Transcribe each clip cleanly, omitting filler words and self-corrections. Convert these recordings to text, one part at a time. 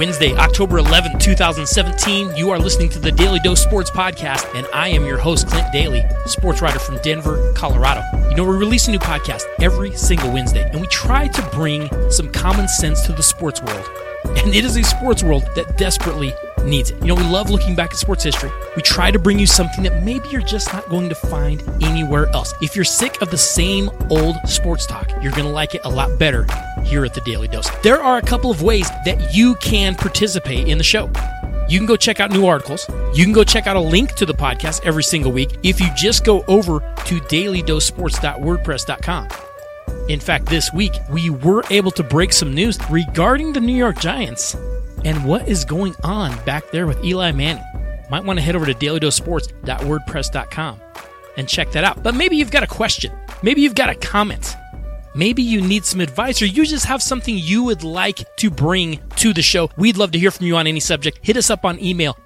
Wednesday, October 11th, 2017. You are listening to the Daily Dose Sports Podcast, and I am your host, Clint Daly, sports writer from Denver, Colorado. You know, we release a new podcast every single Wednesday, and we try to bring some common sense to the sports world. And it is a sports world that desperately needs it. You know, we love looking back at sports history. We try to bring you something that maybe you're just not going to find anywhere else. If you're sick of the same old sports talk, you're going to like it a lot better here at the Daily Dose. There are a couple of ways that you can participate in the show. You can go check out new articles. You can go check out a link to the podcast every single week if you just go over to dailydosesports.wordpress.com. In fact, this week, we were able to break some news regarding the New York Giants and what is going on back there with Eli Manning. Might want to head over to dailydosesports.wordpress.com and check that out. But maybe you've got a question. Maybe you've got a comment. Maybe you need some advice, or you just have something you would like to bring to the show. We'd love to hear from you on any subject. Hit us up on email,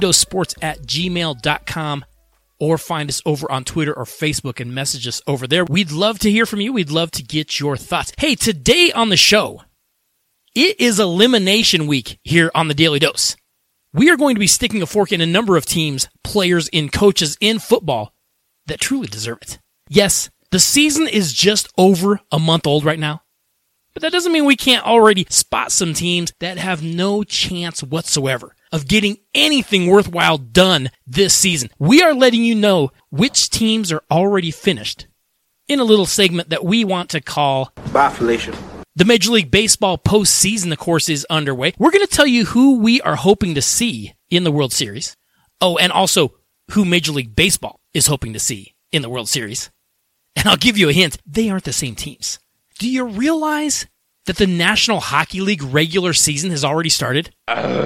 dailydosesports@gmail.com, or find us over on Twitter or Facebook and message us over there. We'd love to hear from you. We'd love to get your thoughts. Hey, today on the show, it is elimination week here on the Daily Dose. We are going to be sticking a fork in a number of teams, players, and coaches in football that truly deserve it. Yes, the season is just over a month old right now, but that doesn't mean we can't already spot some teams that have no chance whatsoever of getting anything worthwhile done this season. We are letting you know which teams are already finished in a little segment that we want to call Bye, Felicia. The Major League Baseball postseason, of course, is underway. We're going to tell you who we are hoping to see in the World Series. Oh, and also who Major League Baseball is hoping to see in the World Series. And I'll give you a hint. They aren't the same teams. Do you realize that the National Hockey League regular season has already started?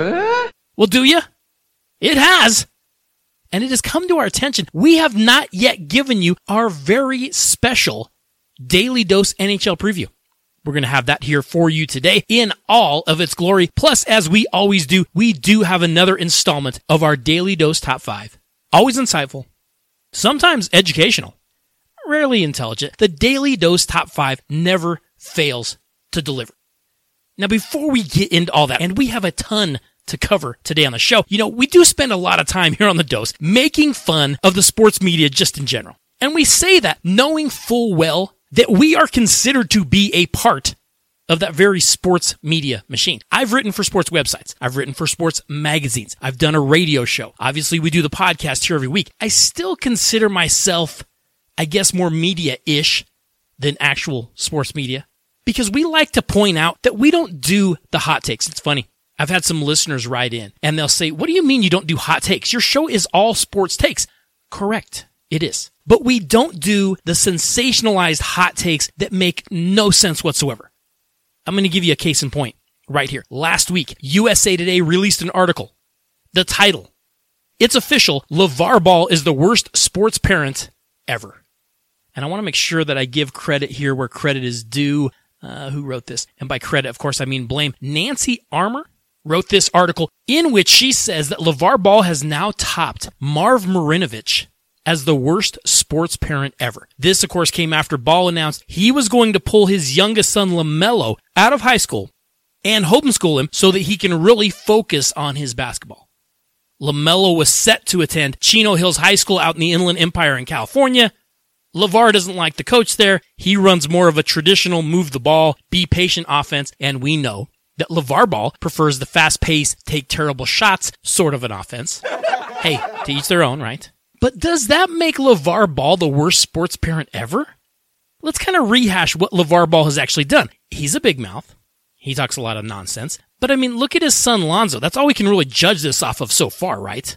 Well, do you? It has. And it has come to our attention. We have not yet given you our very special Daily Dose NHL preview. We're going to have that here for you today in all of its glory. Plus, as we always do, we do have another installment of our Daily Dose Top 5. Always insightful, sometimes educational, rarely intelligent. The Daily Dose Top 5 never fails to deliver. Now, before we get into all that, and we have a ton to cover today on the show, you know, we do spend a lot of time here on the Dose making fun of the sports media just in general. And we say that knowing full well that we are considered to be a part of that very sports media machine. I've written for sports websites. I've written for sports magazines. I've done a radio show. Obviously, we do the podcast here every week. I still consider myself, I guess, more media-ish than actual sports media, because we like to point out that we don't do the hot takes. It's funny. I've had some listeners write in, and they'll say, what do you mean you don't do hot takes? Your show is all sports takes. Correct. It is. But we don't do the sensationalized hot takes that make no sense whatsoever. I'm going to give you a case in point right here. Last week, USA Today released an article. The title, it's official, LeVar Ball is the worst sports parent ever. And I want to make sure that I give credit here where credit is due. Who wrote this? And by credit, of course, I mean blame. Nancy Armour wrote this article in which she says that LeVar Ball has now topped Marv Marinovich as the worst sports parent ever. This, of course, came after Ball announced he was going to pull his youngest son, LaMelo, out of high school and homeschool him so that he can really focus on his basketball. LaMelo was set to attend Chino Hills High School out in the Inland Empire in California. LeVar doesn't like the coach there. He runs more of a traditional move the ball, be patient offense, and we know that LeVar Ball prefers the fast-paced, take terrible shots sort of an offense. Hey, to each their own, right? But does that make LeVar Ball the worst sports parent ever? Let's kind of rehash what LeVar Ball has actually done. He's a big mouth. He talks a lot of nonsense. But I mean, look at his son Lonzo. That's all we can really judge this off of so far, right?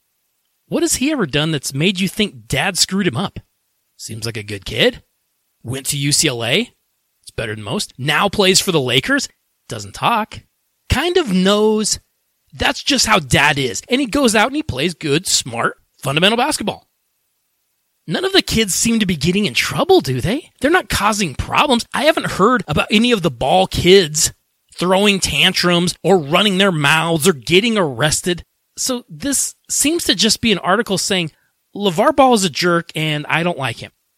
What has he ever done that's made you think dad screwed him up? Seems like a good kid. Went to UCLA. It's better than most. Now plays for the Lakers. Doesn't talk. Kind of knows that's just how dad is. And he goes out and he plays good, smart, fundamental basketball. None of the kids seem to be getting in trouble, do they? They're not causing problems. I haven't heard about any of the Ball kids throwing tantrums or running their mouths or getting arrested. So this seems to just be an article saying, LeVar Ball is a jerk and I don't like him.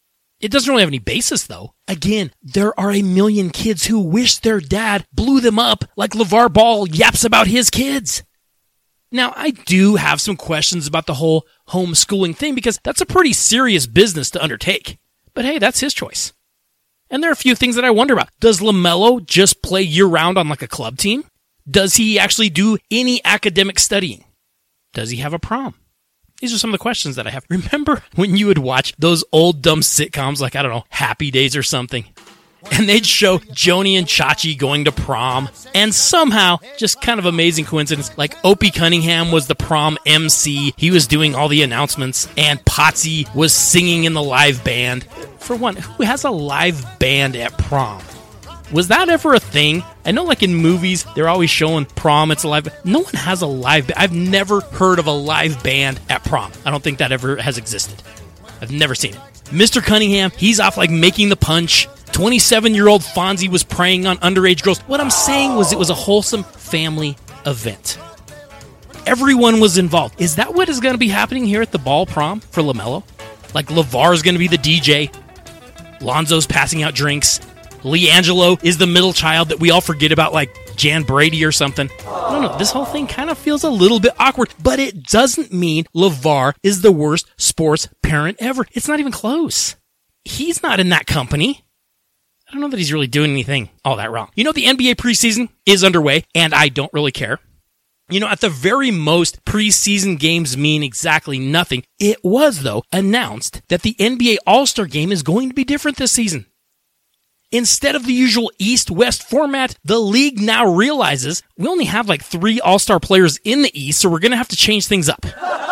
It doesn't really have any basis, though. Again, there are a million kids who wish their dad blew them up like LeVar Ball yaps about his kids. Now, I do have some questions about the whole homeschooling thing because that's a pretty serious business to undertake. But hey, that's his choice. And there are a few things that I wonder about. Does LaMelo just play year-round on like a club team? Does he actually do any academic studying? Does he have a prom? These are some of the questions that I have. Remember when you would watch those old dumb sitcoms like, I don't know, Happy Days or something? And they'd show Joni and Chachi going to prom. And somehow, just kind of amazing coincidence, like Opie Cunningham was the prom MC. He was doing all the announcements. And Potsy was singing in the live band. For one, who has a live band at prom? Was that ever a thing? I know like in movies, they're always showing prom, it's a live band. No one has a live band. I've never heard of a live band at prom. I don't think that ever has existed. I've never seen it. Mr. Cunningham, he's off like making the punch. 27-year-old Fonzie was preying on underage girls. What I'm saying was it was a wholesome family event. Everyone was involved. Is that what is going to be happening here at the ball prom for LaMelo? Like LeVar's going to be the DJ. Lonzo's passing out drinks. LiAngelo is the middle child that we all forget about, like Jan Brady or something. I don't know. This whole thing kind of feels a little bit awkward, but it doesn't mean LeVar is the worst sports parent ever. It's not even close. He's not in that company. I don't know that he's really doing anything all that wrong. You know, the NBA preseason is underway, and I don't really care. You know, at the very most, preseason games mean exactly nothing. It was, though, announced that the NBA All-Star Game is going to be different this season. Instead of the usual East-West format, the league now realizes we only have like 3 All-Star players in the East, so we're going to have to change things up.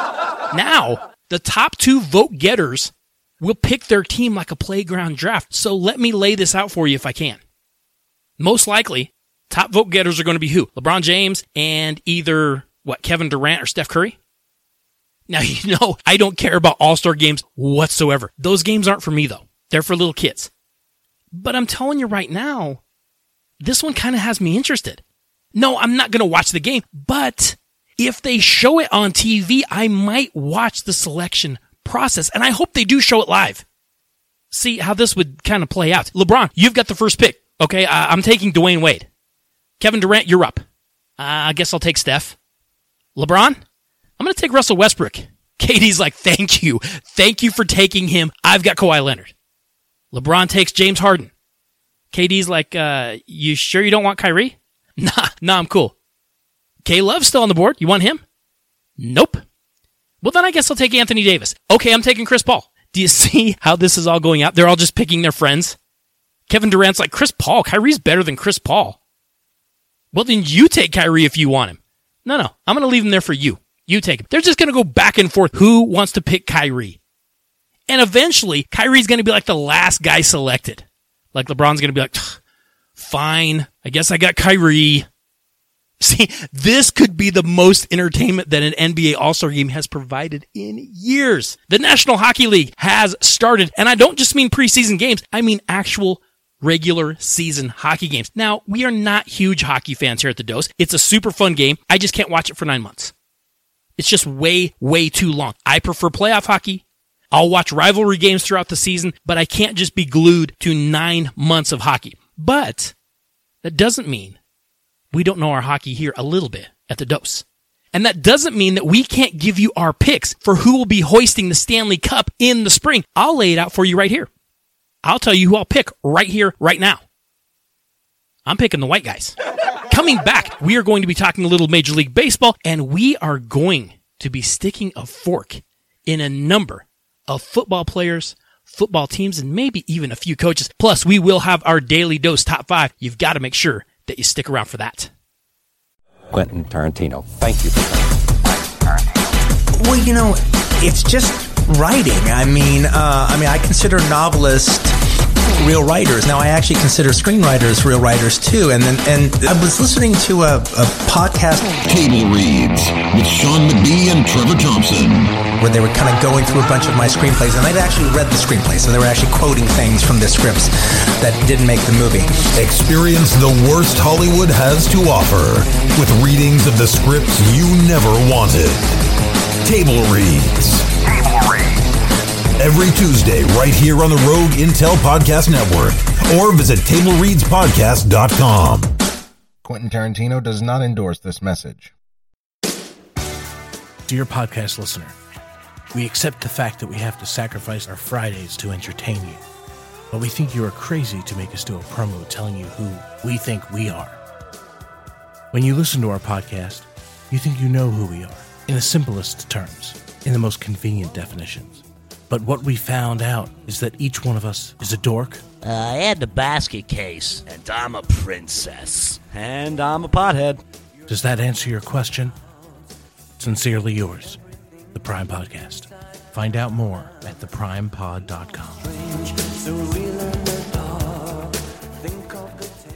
Now, the top 2 vote getters will pick their team like a playground draft. So let me lay this out for you if I can. Most likely, top vote getters are going to be who? LeBron James and either, Kevin Durant or Steph Curry? Now, you know, I don't care about All-Star games whatsoever. Those games aren't for me, though. They're for little kids. But I'm telling you right now, this one kind of has me interested. No, I'm not going to watch the game, but if they show it on TV, I might watch the selection process, and I hope they do show it live. See how this would kind of play out. LeBron, you've got the first pick. Okay, I'm taking Dwayne Wade. Kevin Durant, you're up. I guess I'll take Steph. LeBron, I'm going to take Russell Westbrook. Katie's like, thank you. Thank you for taking him. I've got Kawhi Leonard. LeBron takes James Harden. KD's like, you sure you don't want Kyrie? Nah, I'm cool. K-Love's still on the board. You want him? Nope. Well, then I guess I'll take Anthony Davis. Okay, I'm taking Chris Paul. Do you see how this is all going out? They're all just picking their friends. Kevin Durant's like, Chris Paul? Kyrie's better than Chris Paul. Well, then you take Kyrie if you want him. No, I'm going to leave him there for you. You take him. They're just going to go back and forth. Who wants to pick Kyrie? And eventually, Kyrie's going to be like the last guy selected. Like LeBron's going to be like, fine, I guess I got Kyrie. See, this could be the most entertainment that an NBA All-Star Game has provided in years. The National Hockey League has started, and I don't just mean preseason games, I mean actual regular season hockey games. Now, we are not huge hockey fans here at the Dose. It's a super fun game. I just can't watch it for 9 months. It's just way, way too long. I prefer playoff hockey. I'll watch rivalry games throughout the season, but I can't just be glued to 9 months of hockey. But that doesn't mean we don't know our hockey here a little bit at the Dose. And that doesn't mean that we can't give you our picks for who will be hoisting the Stanley Cup in the spring. I'll lay it out for you right here. I'll tell you who I'll pick right here, right now. I'm picking the white guys. Coming back, we are going to be talking a little Major League Baseball, and we are going to be sticking a fork in a number of football players, football teams, and maybe even a few coaches. Plus, we will have our Daily Dose Top 5. You've got to make sure that you stick around for that. Quentin Tarantino, thank you for that. Well, you know, it's just writing. I mean, I consider novelists real writers. Now, I actually consider screenwriters real writers too. And I was listening to a podcast, Table Reads, with Sean McBee and Trevor Thompson, where they were kind of going through a bunch of my screenplays, and I'd actually read the screenplay, so they were actually quoting things from the scripts that didn't make the movie. Experience the worst Hollywood has to offer with readings of the scripts you never wanted. Table Reads. Every Tuesday, right here on the Rogue Intel Podcast Network, or visit TableReadsPodcast.com. Quentin Tarantino does not endorse this message. Dear podcast listener, we accept the fact that we have to sacrifice our Fridays to entertain you, but we think you are crazy to make us do a promo telling you who we think we are. When you listen to our podcast, you think you know who we are, in the simplest terms, in the most convenient definitions. But what we found out is that each one of us is a dork. I had the basket case, and I'm a princess. And I'm a pothead. Does that answer your question? Sincerely yours, The Prime Podcast. Find out more at theprimepod.com.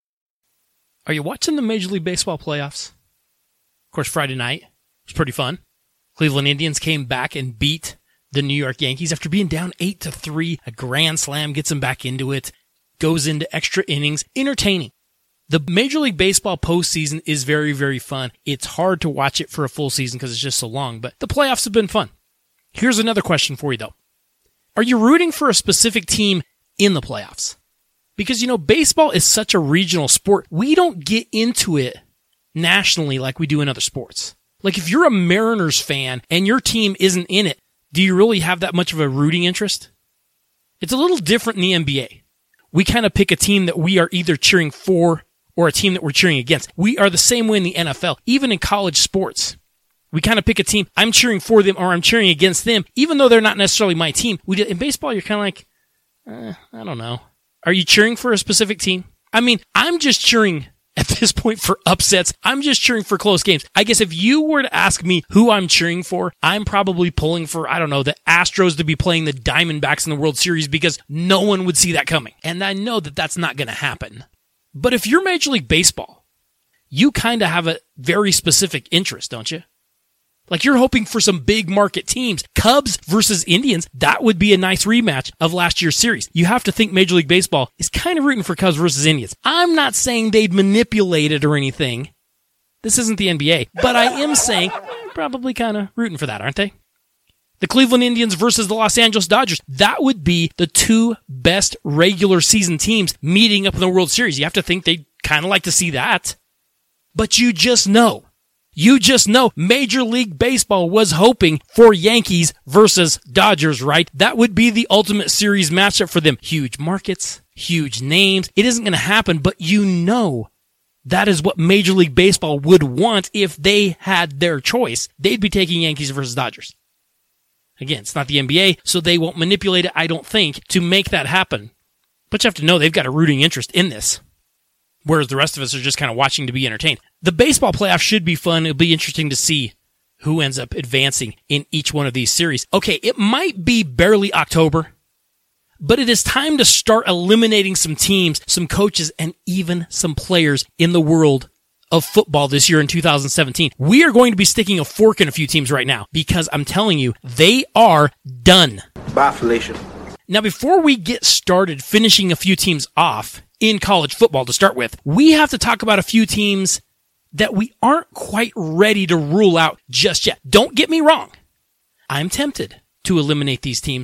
Are you watching the Major League Baseball playoffs? Of course, Friday night was pretty fun. Cleveland Indians came back and beat the New York Yankees after being down 8-3. A grand slam gets them back into it. Goes into extra innings. Entertaining. The Major League Baseball postseason is very, very fun. It's hard to watch it for a full season because it's just so long, but the playoffs have been fun. Here's another question for you, though. Are you rooting for a specific team in the playoffs? Because, baseball is such a regional sport. We don't get into it nationally like we do in other sports. Like, if you're a Mariners fan and your team isn't in it, do you really have that much of a rooting interest? It's a little different in the NBA. We kind of pick a team that we are either cheering for or a team that we're cheering against. We are the same way in the NFL, even in college sports. We kind of pick a team, I'm cheering for them or I'm cheering against them, even though they're not necessarily my team. In baseball, you're kind of like, I don't know. Are you cheering for a specific team? I mean, I'm just cheering at this point for upsets. I'm just cheering for close games. I guess if you were to ask me who I'm cheering for, I'm probably pulling for, the Astros to be playing the Diamondbacks in the World Series because no one would see that coming. And I know that that's not going to happen. But if you're Major League Baseball, you kind of have a very specific interest, don't you? Like you're hoping for some big market teams. Cubs versus Indians, that would be a nice rematch of last year's series. You have to think Major League Baseball is kind of rooting for Cubs versus Indians. I'm not saying they'd manipulate it or anything. This isn't the NBA. But I am saying probably kind of rooting for that, aren't they? The Cleveland Indians versus the Los Angeles Dodgers. That would be the two best regular season teams meeting up in the World Series. You have to think they'd kind of like to see that. But you just know Major League Baseball was hoping for Yankees versus Dodgers, right? That would be the ultimate series matchup for them. Huge markets, huge names. It isn't going to happen, but that is what Major League Baseball would want if they had their choice. They'd be taking Yankees versus Dodgers. Again, it's not the NBA, so they won't manipulate it, I don't think, to make that happen. But you have to know they've got a rooting interest in this. Whereas the rest of us are just kind of watching to be entertained. The baseball playoffs should be fun. It'll be interesting to see who ends up advancing in each one of these series. Okay, it might be barely October, but it is time to start eliminating some teams, some coaches, and even some players in the world of football this year in 2017. We are going to be sticking a fork in a few teams right now because I'm telling you, they are done. Bye, Felicia. Now, before we get started finishing a few teams off in college football to start with, we have to talk about a few teams that we aren't quite ready to rule out just yet. Don't get me wrong. I'm tempted to eliminate these teams,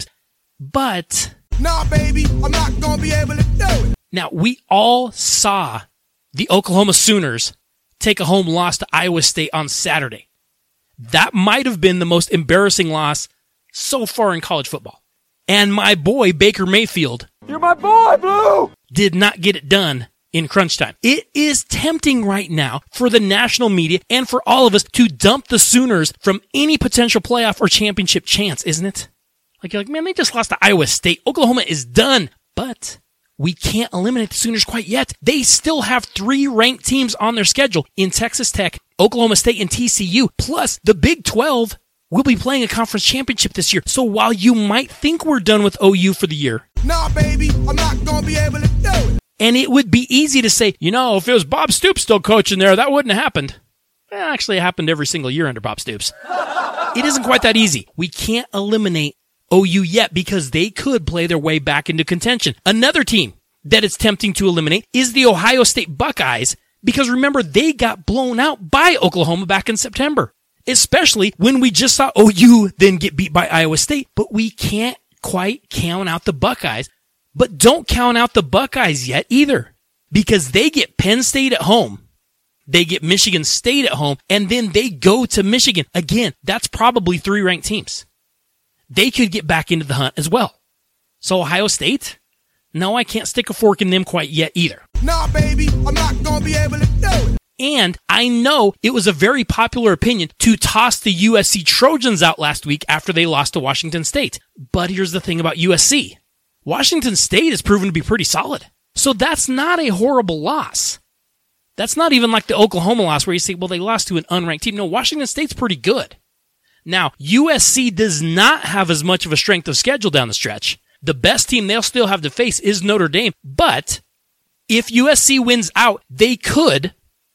but... Nah, baby, I'm not going to be able to do it. Now, we all saw the Oklahoma Sooners take a home loss to Iowa State on Saturday. That might have been the most embarrassing loss so far in college football. And my boy, Baker Mayfield... You're my boy, Blue! ...did not get it done in crunch time. It is tempting right now for the national media and for all of us to dump the Sooners from any potential playoff or championship chance, isn't it? Like, you're like, man, they just lost to Iowa State. Oklahoma is done. But we can't eliminate the Sooners quite yet. They still have 3 ranked teams on their schedule in Texas Tech, Oklahoma State, and TCU. Plus, the Big 12 will be playing a conference championship this year. So while you might think we're done with OU for the year... Nah, baby, I'm not going to be able to do it. And it would be easy to say, if it was Bob Stoops still coaching there, that wouldn't have happened. Well, actually, it happened every single year under Bob Stoops. It isn't quite that easy. We can't eliminate OU yet because they could play their way back into contention. Another team that it's tempting to eliminate is the Ohio State Buckeyes because remember, they got blown out by Oklahoma back in September. especially when we just saw OU then get beat by Iowa State, but we can't quite count out the Buckeyes. But don't count out the Buckeyes yet either, because they get Penn State at home. They get Michigan State at home, and then they go to Michigan. Again, that's probably 3 ranked teams. They could get back into the hunt as well. So Ohio State? No, I can't stick a fork in them quite yet either. Nah, baby, I'm not gonna be able to do it. And I know it was a very popular opinion to toss the USC Trojans out last week after they lost to Washington State. But here's the thing about USC. Washington State has proven to be pretty solid. So that's not a horrible loss. That's not even like the Oklahoma loss where you say, well, they lost to an unranked team. No, Washington State's pretty good. Now, USC does not have as much of a strength of schedule down the stretch. The best team they'll still have to face is Notre Dame. But if USC wins out, they could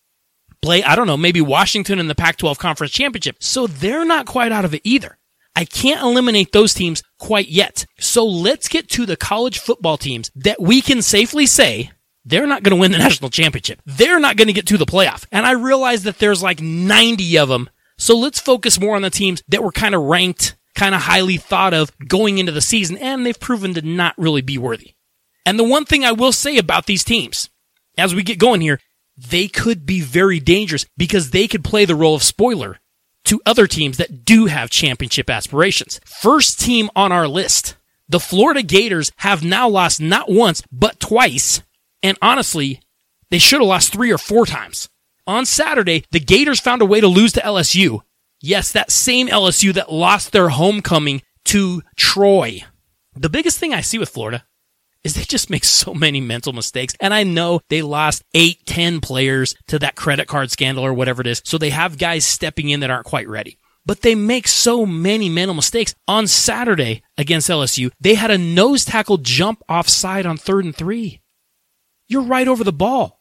play, I don't know, maybe Washington in the Pac-12 Conference Championship. So they're not quite out of it either. I can't eliminate those teams quite yet. So let's get to the college football teams that we can safely say they're not going to win the national championship. They're not going to get to the playoff. And I realize that there's like 90 of them. So let's focus more on the teams that were kind of ranked, kind of highly thought of going into the season, and they've proven to not really be worthy. And the one thing I will say about these teams, as we get going here, they could be very dangerous because they could play the role of spoiler to other teams that do have championship aspirations. First team on our list, the Florida Gators have now lost not once, but twice. And honestly, they should have lost 3 or 4 times. On Saturday, the Gators found a way to lose to LSU. Yes, that same LSU that lost their homecoming to Troy. The biggest thing I see with Florida is they just make so many mental mistakes. And I know they lost 8, 10 players to that credit card scandal or whatever it is. So they have guys stepping in that aren't quite ready. But they make so many mental mistakes. On Saturday against LSU, they had a nose tackle jump offside on 3rd and 3. You're right over the ball.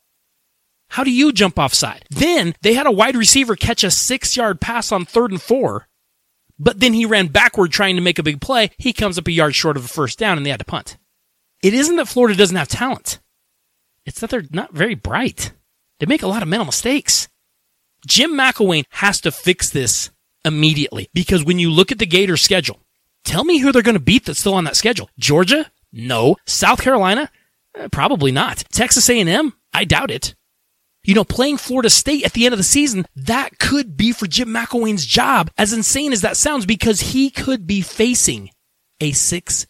How do you jump offside? Then they had a wide receiver catch a 6-yard pass on 3rd and 4, but then he ran backward trying to make a big play. He comes up a yard short of a first down and they had to punt. It isn't that Florida doesn't have talent. It's that they're not very bright. They make a lot of mental mistakes. Jim McElwain has to fix this immediately because when you look at the Gators schedule, tell me who they're going to beat that's still on that schedule. Georgia? No. South Carolina? Probably not. Texas A&M? I doubt it. You know, playing Florida State at the end of the season, that could be for Jim McElwain's job, as insane as that sounds, because he could be facing a 6,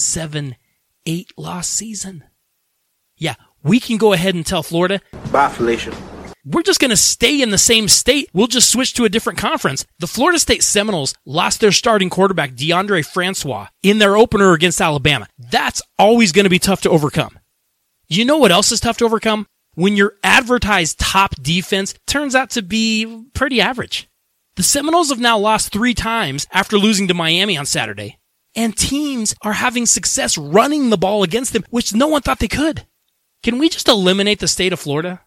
7, 8 loss season. Yeah, we can go ahead and tell Florida, Bafflation. We're just going to stay in the same state. We'll just switch to a different conference. The Florida State Seminoles lost their starting quarterback, DeAndre Francois, in their opener against Alabama. That's always going to be tough to overcome. You know what else is tough to overcome? When your advertised top defense turns out to be pretty average. The Seminoles have now lost 3 times after losing to Miami on Saturday. And teams are having success running the ball against them, which no one thought they could. Can we just eliminate the state of Florida?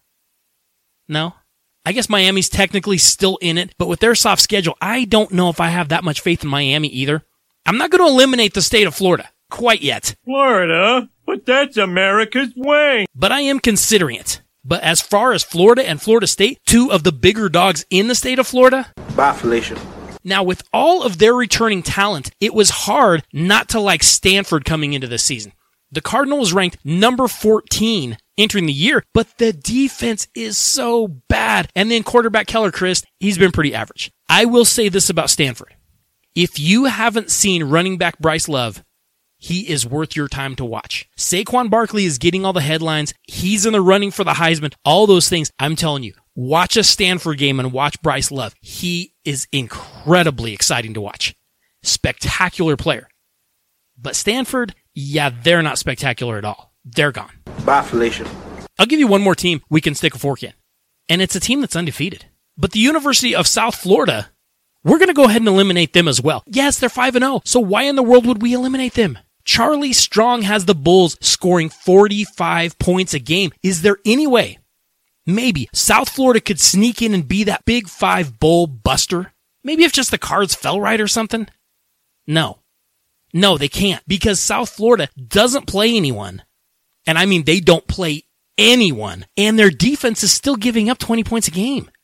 No? I guess Miami's technically still in it, but with their soft schedule, I don't know if I have that much faith in Miami either. I'm not going to eliminate the state of Florida quite yet. Florida? But that's America's way. But I am considering it. But as far as Florida and Florida State, 2 of the bigger dogs in the state of Florida, Bafflation. Now, with all of their returning talent, it was hard not to like Stanford coming into this season. The Cardinals ranked number 14 entering the year, but the defense is so bad. And then quarterback Keller Christ, he's been pretty average. I will say this about Stanford. If you haven't seen running back Bryce Love, he is worth your time to watch. Saquon Barkley is getting all the headlines. He's in the running for the Heisman. All those things. I'm telling you, watch a Stanford game and watch Bryce Love. He is incredibly exciting to watch. Spectacular player. But Stanford, yeah, they're not spectacular at all. They're gone. Bafflation. I'll give you one more team we can stick a fork in. And it's a team that's undefeated. But the University of South Florida, we're going to go ahead and eliminate them as well. Yes, they're 5-0. So why in the world would we eliminate them? Charlie Strong has the Bulls scoring 45 points a game. Is there any way maybe South Florida could sneak in and be that Big 5 bowl buster? Maybe if just the cards fell right or something? No, they can't, because South Florida doesn't play anyone. And I mean, they don't play anyone. And their defense is still giving up 20 points a game.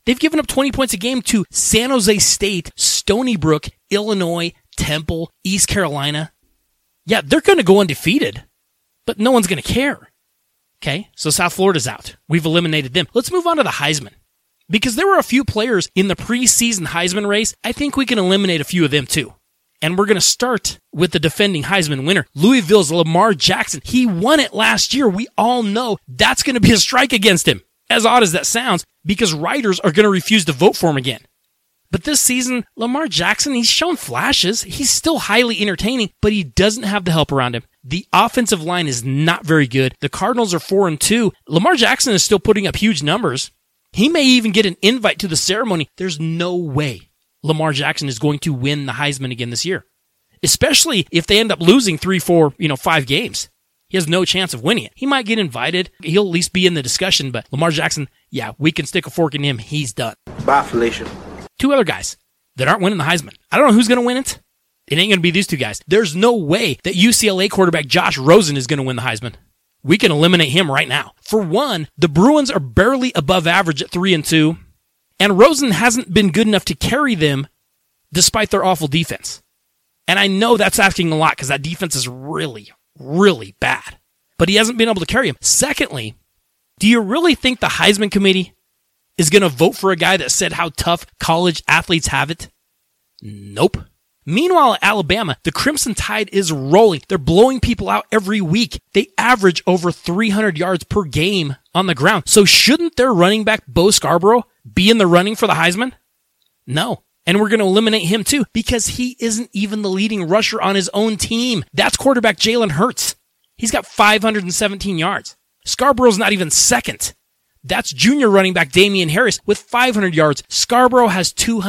They've given up 20 points a game to San Jose State, Stony Brook, Illinois, Temple, East Carolina. Yeah, they're going to go undefeated, but no one's going to care. Okay, so South Florida's out. We've eliminated them. Let's move on to the Heisman. Because there were a few players in the preseason Heisman race, I think we can eliminate a few of them too. And we're going to start with the defending Heisman winner, Louisville's Lamar Jackson. He won it last year. We all know that's going to be a strike against him, as odd as that sounds, because writers are going to refuse to vote for him again. But this season, Lamar Jackson, he's shown flashes. He's still highly entertaining, but he doesn't have the help around him. The offensive line is not very good. The Cardinals are 4-2. Lamar Jackson is still putting up huge numbers. He may even get an invite to the ceremony. There's no way Lamar Jackson is going to win the Heisman again this year, especially if they end up losing 3, 4, 5 games. He has no chance of winning it. He might get invited. He'll at least be in the discussion, but Lamar Jackson, yeah, we can stick a fork in him. He's done. Bafflation. 2 other guys that aren't winning the Heisman. I don't know who's going to win it. It ain't going to be these 2 guys. There's no way that UCLA quarterback Josh Rosen is going to win the Heisman. We can eliminate him right now. For one, the Bruins are barely above average at 3-2, and Rosen hasn't been good enough to carry them despite their awful defense. And I know that's asking a lot because that defense is really, really bad. But he hasn't been able to carry him. Secondly, do you really think the Heisman committee is going to vote for a guy that said how tough college athletes have it? Nope. Meanwhile, at Alabama, the Crimson Tide is rolling. They're blowing people out every week. They average over 300 yards per game on the ground. So shouldn't their running back, Bo Scarborough, be in the running for the Heisman? No. And we're going to eliminate him too because he isn't even the leading rusher on his own team. That's quarterback Jalen Hurts. He's got 517 yards. Scarborough's not even second. That's junior running back Damian Harris with 500 yards. Scarborough has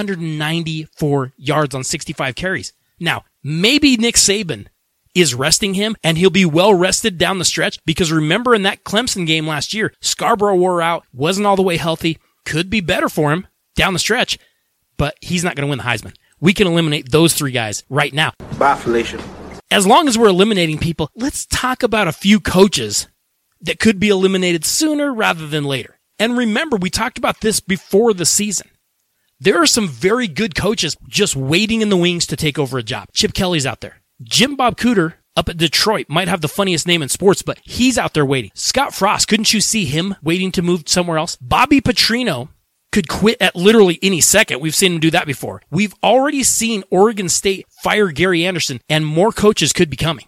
294 yards on 65 carries. Now, maybe Nick Saban is resting him and he'll be well rested down the stretch because remember in that Clemson game last year, Scarborough wore out, wasn't all the way healthy, could be better for him down the stretch, but he's not going to win the Heisman. We can eliminate those 3 guys right now. Bafflation. As long as we're eliminating people, let's talk about a few coaches that could be eliminated sooner rather than later. And remember, we talked about this before the season. There are some very good coaches just waiting in the wings to take over a job. Chip Kelly's out there. Jim Bob Cooter up at Detroit might have the funniest name in sports, but he's out there waiting. Scott Frost, couldn't you see him waiting to move somewhere else? Bobby Petrino could quit at literally any second. We've seen him do that before. We've already seen Oregon State fire Gary Anderson, and more coaches could be coming.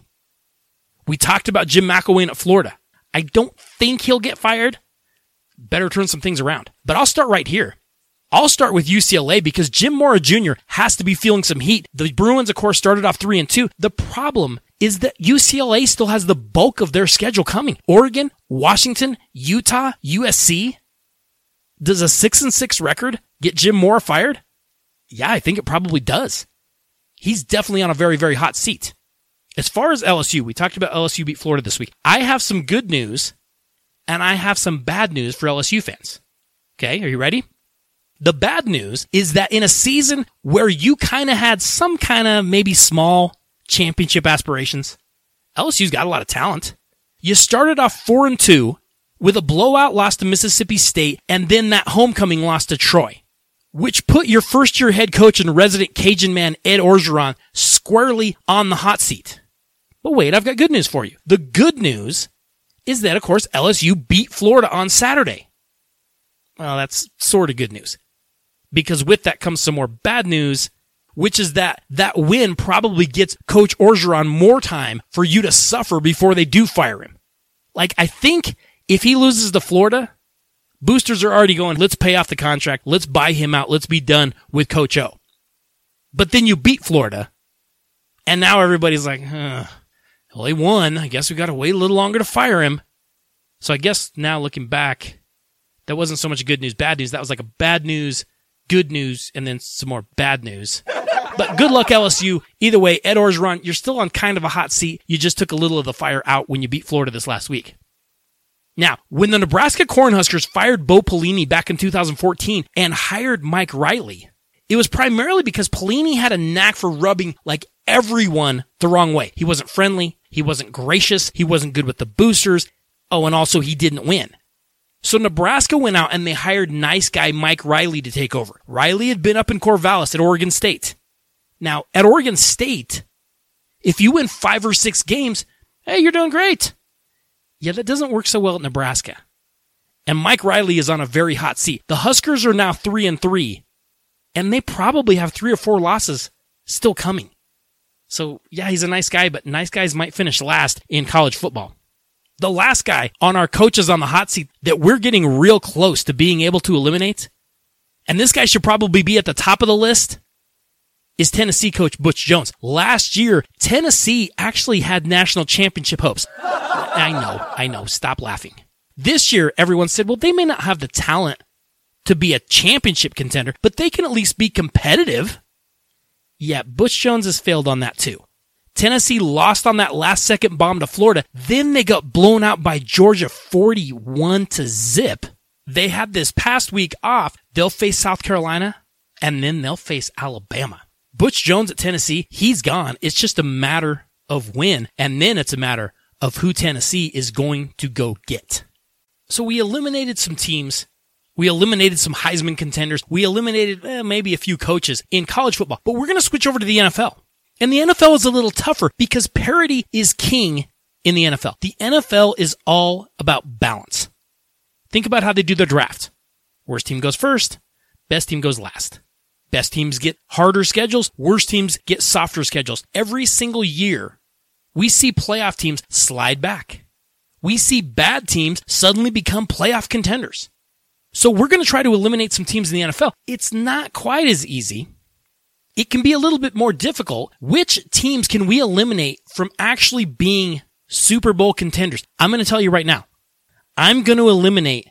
We talked about Jim McElwain at Florida. I don't think he'll get fired. Better turn some things around. But I'll start right here. I'll start with UCLA because Jim Mora Jr. has to be feeling some heat. The Bruins, of course, started off 3-2. The problem is that UCLA still has the bulk of their schedule coming. Oregon, Washington, Utah, USC. Does a 6-6 record get Jim Mora fired? Yeah, I think it probably does. He's definitely on a very, very hot seat. As far as LSU, we talked about LSU beat Florida this week. I have some good news, and I have some bad news for LSU fans. Okay, are you ready? The bad news is that in a season where you kind of had some kind of maybe small championship aspirations, LSU's got a lot of talent. You started off 4-2 with a blowout loss to Mississippi State and then that homecoming loss to Troy, which put your first-year head coach and resident Cajun man Ed Orgeron squarely on the hot seat. But wait, I've got good news for you. The good news is that, of course, LSU beat Florida on Saturday. Well, that's sort of good news. Because with that comes some more bad news, which is that win probably gets Coach Orgeron more time for you to suffer before they do fire him. Like, I think if he loses to Florida, boosters are already going, let's pay off the contract, let's buy him out, let's be done with Coach O. But then you beat Florida, and now everybody's like, well, he won. I guess we got to wait a little longer to fire him. So I guess now looking back, that wasn't so much good news, bad news. That was like a bad news, good news, and then some more bad news. But good luck, LSU. Either way, Ed Orgeron, you're still on kind of a hot seat. You just took a little of the fire out when you beat Florida this last week. Now, when the Nebraska Cornhuskers fired Bo Pelini back in 2014 and hired Mike Riley, it was primarily because Pelini had a knack for rubbing like everyone the wrong way. He wasn't friendly. He wasn't gracious. He wasn't good with the boosters. Oh, and also he didn't win. So Nebraska went out and they hired nice guy Mike Riley to take over. Riley had been up in Corvallis at Oregon State. Now, at Oregon State, if you win 5 or 6 games, hey, you're doing great. Yeah, that doesn't work so well at Nebraska. And Mike Riley is on a very hot seat. The Huskers are now 3-3, and they probably have 3 or 4 losses still coming. So, yeah, he's a nice guy, but nice guys might finish last in college football. The last guy on our coaches on the hot seat that we're getting real close to being able to eliminate, and this guy should probably be at the top of the list, is Tennessee coach Butch Jones. Last year, Tennessee actually had national championship hopes. I know, stop laughing. This year, everyone said, well, they may not have the talent to be a championship contender, but they can at least be competitive. Yeah, Butch Jones has failed on that too. Tennessee lost on that last-second bomb to Florida. Then they got blown out by Georgia 41-0. They had this past week off. They'll face South Carolina, and then they'll face Alabama. Butch Jones at Tennessee, he's gone. It's just a matter of when, and then it's a matter of who Tennessee is going to go get. So we eliminated some teams. We eliminated some Heisman contenders. We eliminated maybe a few coaches in college football. But we're going to switch over to the NFL. And the NFL is a little tougher because parity is king in the NFL. The NFL is all about balance. Think about how they do their draft. Worst team goes first. Best team goes last. Best teams get harder schedules. Worst teams get softer schedules. Every single year, we see playoff teams slide back. We see bad teams suddenly become playoff contenders. So we're going to try to eliminate some teams in the NFL. It's not quite as easy. It can be a little bit more difficult. Which teams can we eliminate from actually being Super Bowl contenders? I'm going to tell you right now. I'm going to eliminate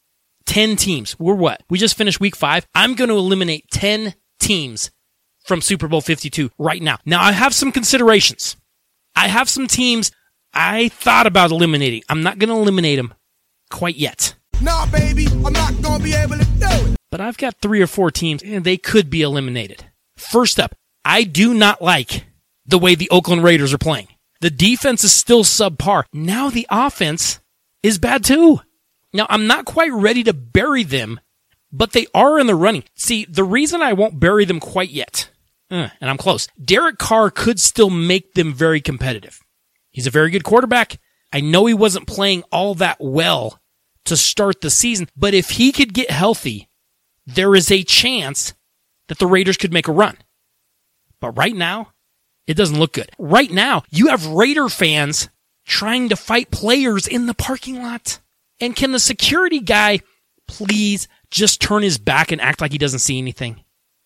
10 teams. We're what? We just finished week 5. I'm going to eliminate 10 teams from Super Bowl 52 right now. Now, I have some considerations. I have some teams I thought about eliminating. I'm not going to eliminate them quite yet. Nah, baby, I'm not going to be able to do it. But I've got 3 or 4 teams, and they could be eliminated. First up, I do not like the way the Oakland Raiders are playing. The defense is still subpar. Now the offense is bad too. Now, I'm not quite ready to bury them, but they are in the running. See, the reason I won't bury them quite yet, and I'm close, Derek Carr could still make them very competitive. He's a very good quarterback. I know he wasn't playing all that well to start the season, but if he could get healthy, there is a chance that the Raiders could make a run. But right now, it doesn't look good. Right now, you have Raider fans trying to fight players in the parking lot. And can the security guy please just turn his back and act like he doesn't see anything?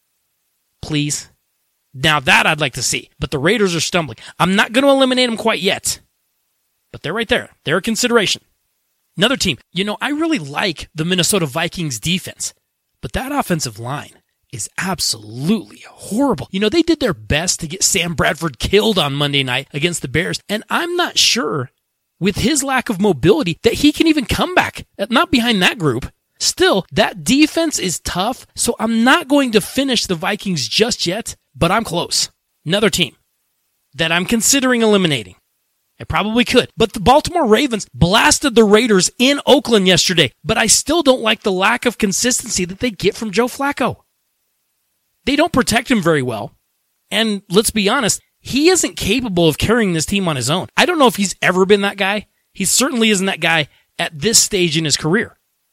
Please. Now that I'd like to see. But the Raiders are stumbling. I'm not going to eliminate them quite yet. But they're right there. They're a consideration. Another team. I really like the Minnesota Vikings defense. But that offensive line is absolutely horrible. They did their best to get Sam Bradford killed on Monday night against the Bears. And I'm not sure, with his lack of mobility, that he can even come back. Not behind that group. Still, that defense is tough, so I'm not going to finish the Vikings just yet, but I'm close. Another team that I'm considering eliminating. I probably could, but the Baltimore Ravens blasted the Raiders in Oakland yesterday, but I still don't like the lack of consistency that they get from Joe Flacco. They don't protect him very well, and let's be honest, he isn't capable of carrying this team on his own. I don't know if he's ever been that guy. He certainly isn't that guy at this stage in his career.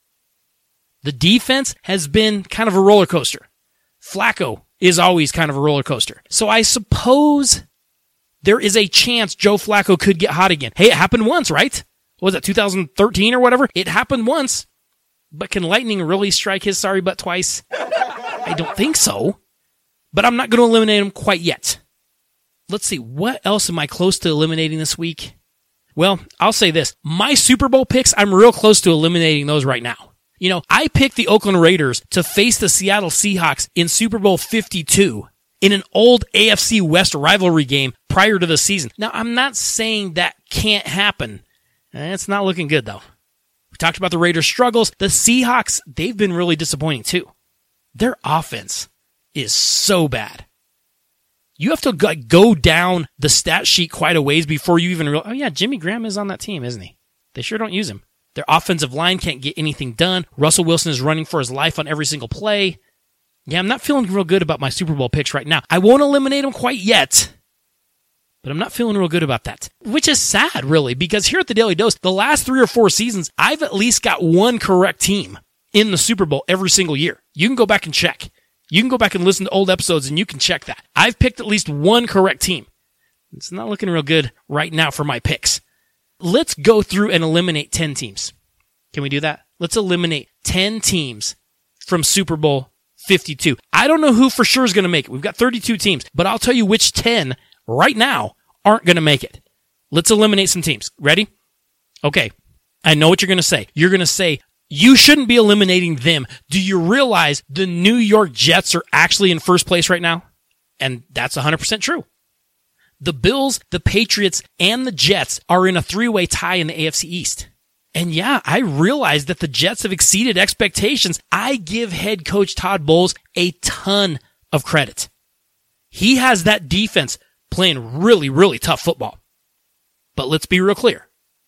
The defense has been kind of a roller coaster. Flacco is always kind of a roller coaster. So I suppose there is a chance Joe Flacco could get hot again. Hey, it happened once, right? What was that, 2013 or whatever? It happened once. But can lightning really strike his sorry butt twice? I don't think so. But I'm not going to eliminate him quite yet. Let's see, what else am I close to eliminating this week? Well, I'll say this. My Super Bowl picks, I'm real close to eliminating those right now. I picked the Oakland Raiders to face the Seattle Seahawks in Super Bowl 52 in an old AFC West rivalry game prior to the season. Now, I'm not saying that can't happen. It's not looking good, though. We talked about the Raiders' struggles. The Seahawks, they've been really disappointing, too. Their offense is so bad. You have to go down the stat sheet quite a ways before you even realize, oh, yeah, Jimmy Graham is on that team, isn't he? They sure don't use him. Their offensive line can't get anything done. Russell Wilson is running for his life on every single play. Yeah, I'm not feeling real good about my Super Bowl picks right now. I won't eliminate them quite yet, but I'm not feeling real good about that, which is sad, really, because here at the Daily Dose, the last 3 or 4 seasons, I've at least got one correct team in the Super Bowl every single year. You can go back and check. You can go back and listen to old episodes, and you can check that. I've picked at least one correct team. It's not looking real good right now for my picks. Let's go through and eliminate 10 teams. Can we do that? Let's eliminate 10 teams from Super Bowl 52. I don't know who for sure is going to make it. We've got 32 teams, but I'll tell you which 10 right now aren't going to make it. Let's eliminate some teams. Ready? Okay. I know what you're going to say. You're going to say, you shouldn't be eliminating them. Do you realize the New York Jets are actually in first place right now? And that's 100% true. The Bills, the Patriots, and the Jets are in a 3-way tie in the AFC East. And yeah, I realize that the Jets have exceeded expectations. I give head coach Todd Bowles a ton of credit. He has that defense playing really, really tough football. But let's be real clear.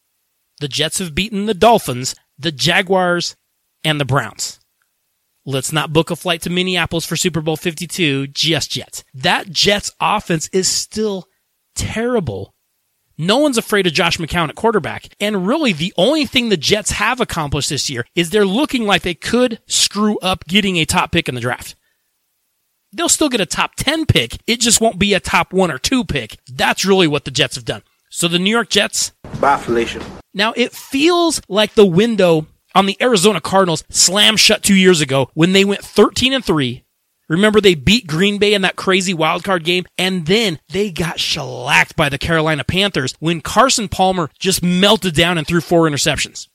The Jets have beaten the Dolphins, the Jaguars, and the Browns. Let's not book a flight to Minneapolis for Super Bowl 52 just yet. That Jets offense is still terrible. No one's afraid of Josh McCown at quarterback. And really, the only thing the Jets have accomplished this year is they're looking like they could screw up getting a top pick in the draft. They'll still get a top 10 pick. It just won't be a top 1 or 2 pick. That's really what the Jets have done. So the New York Jets. Bafflation. Now, it feels like the window on the Arizona Cardinals slammed shut 2 years ago when they went 13-3. Remember, they beat Green Bay in that crazy wildcard game, and then they got shellacked by the Carolina Panthers when Carson Palmer just melted down and threw 4 interceptions.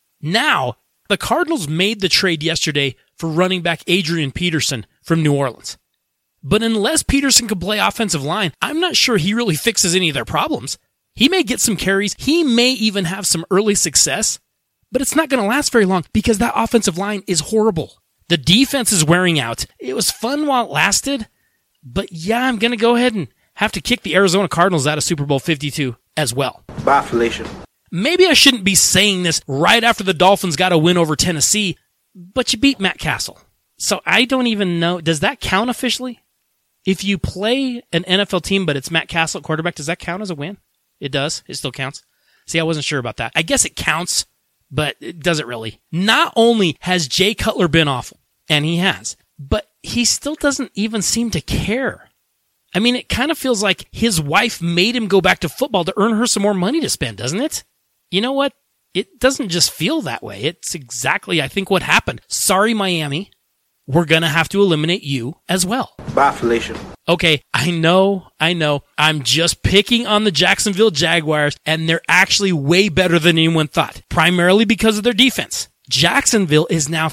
Now, the Cardinals made the trade yesterday for running back Adrian Peterson from New Orleans. But unless Peterson can play offensive line, I'm not sure he really fixes any of their problems. He may get some carries, he may even have some early success, but it's not going to last very long because that offensive line is horrible. The defense is wearing out. It was fun while it lasted, but yeah, I'm going to go ahead and have to kick the Arizona Cardinals out of Super Bowl 52 as well. Bafflation. Maybe I shouldn't be saying this right after the Dolphins got a win over Tennessee, but you beat Matt Castle. So I don't even know. Does that count officially? If you play an NFL team, but it's Matt Castle at quarterback, does that count as a win? It does. It still counts. See, I wasn't sure about that. I guess it counts, but it doesn't really. Not only has Jay Cutler been awful, and he has, but he still doesn't even seem to care. I mean, it kind of feels like his wife made him go back to football to earn her some more money to spend, doesn't it? You know what? It doesn't just feel that way. It's exactly, I think, what happened. Sorry, Miami. We're going to have to eliminate you as well. Bafflation. Okay, I know. I'm just picking on the Jacksonville Jaguars, and they're actually way better than anyone thought, primarily because of their defense. Jacksonville is now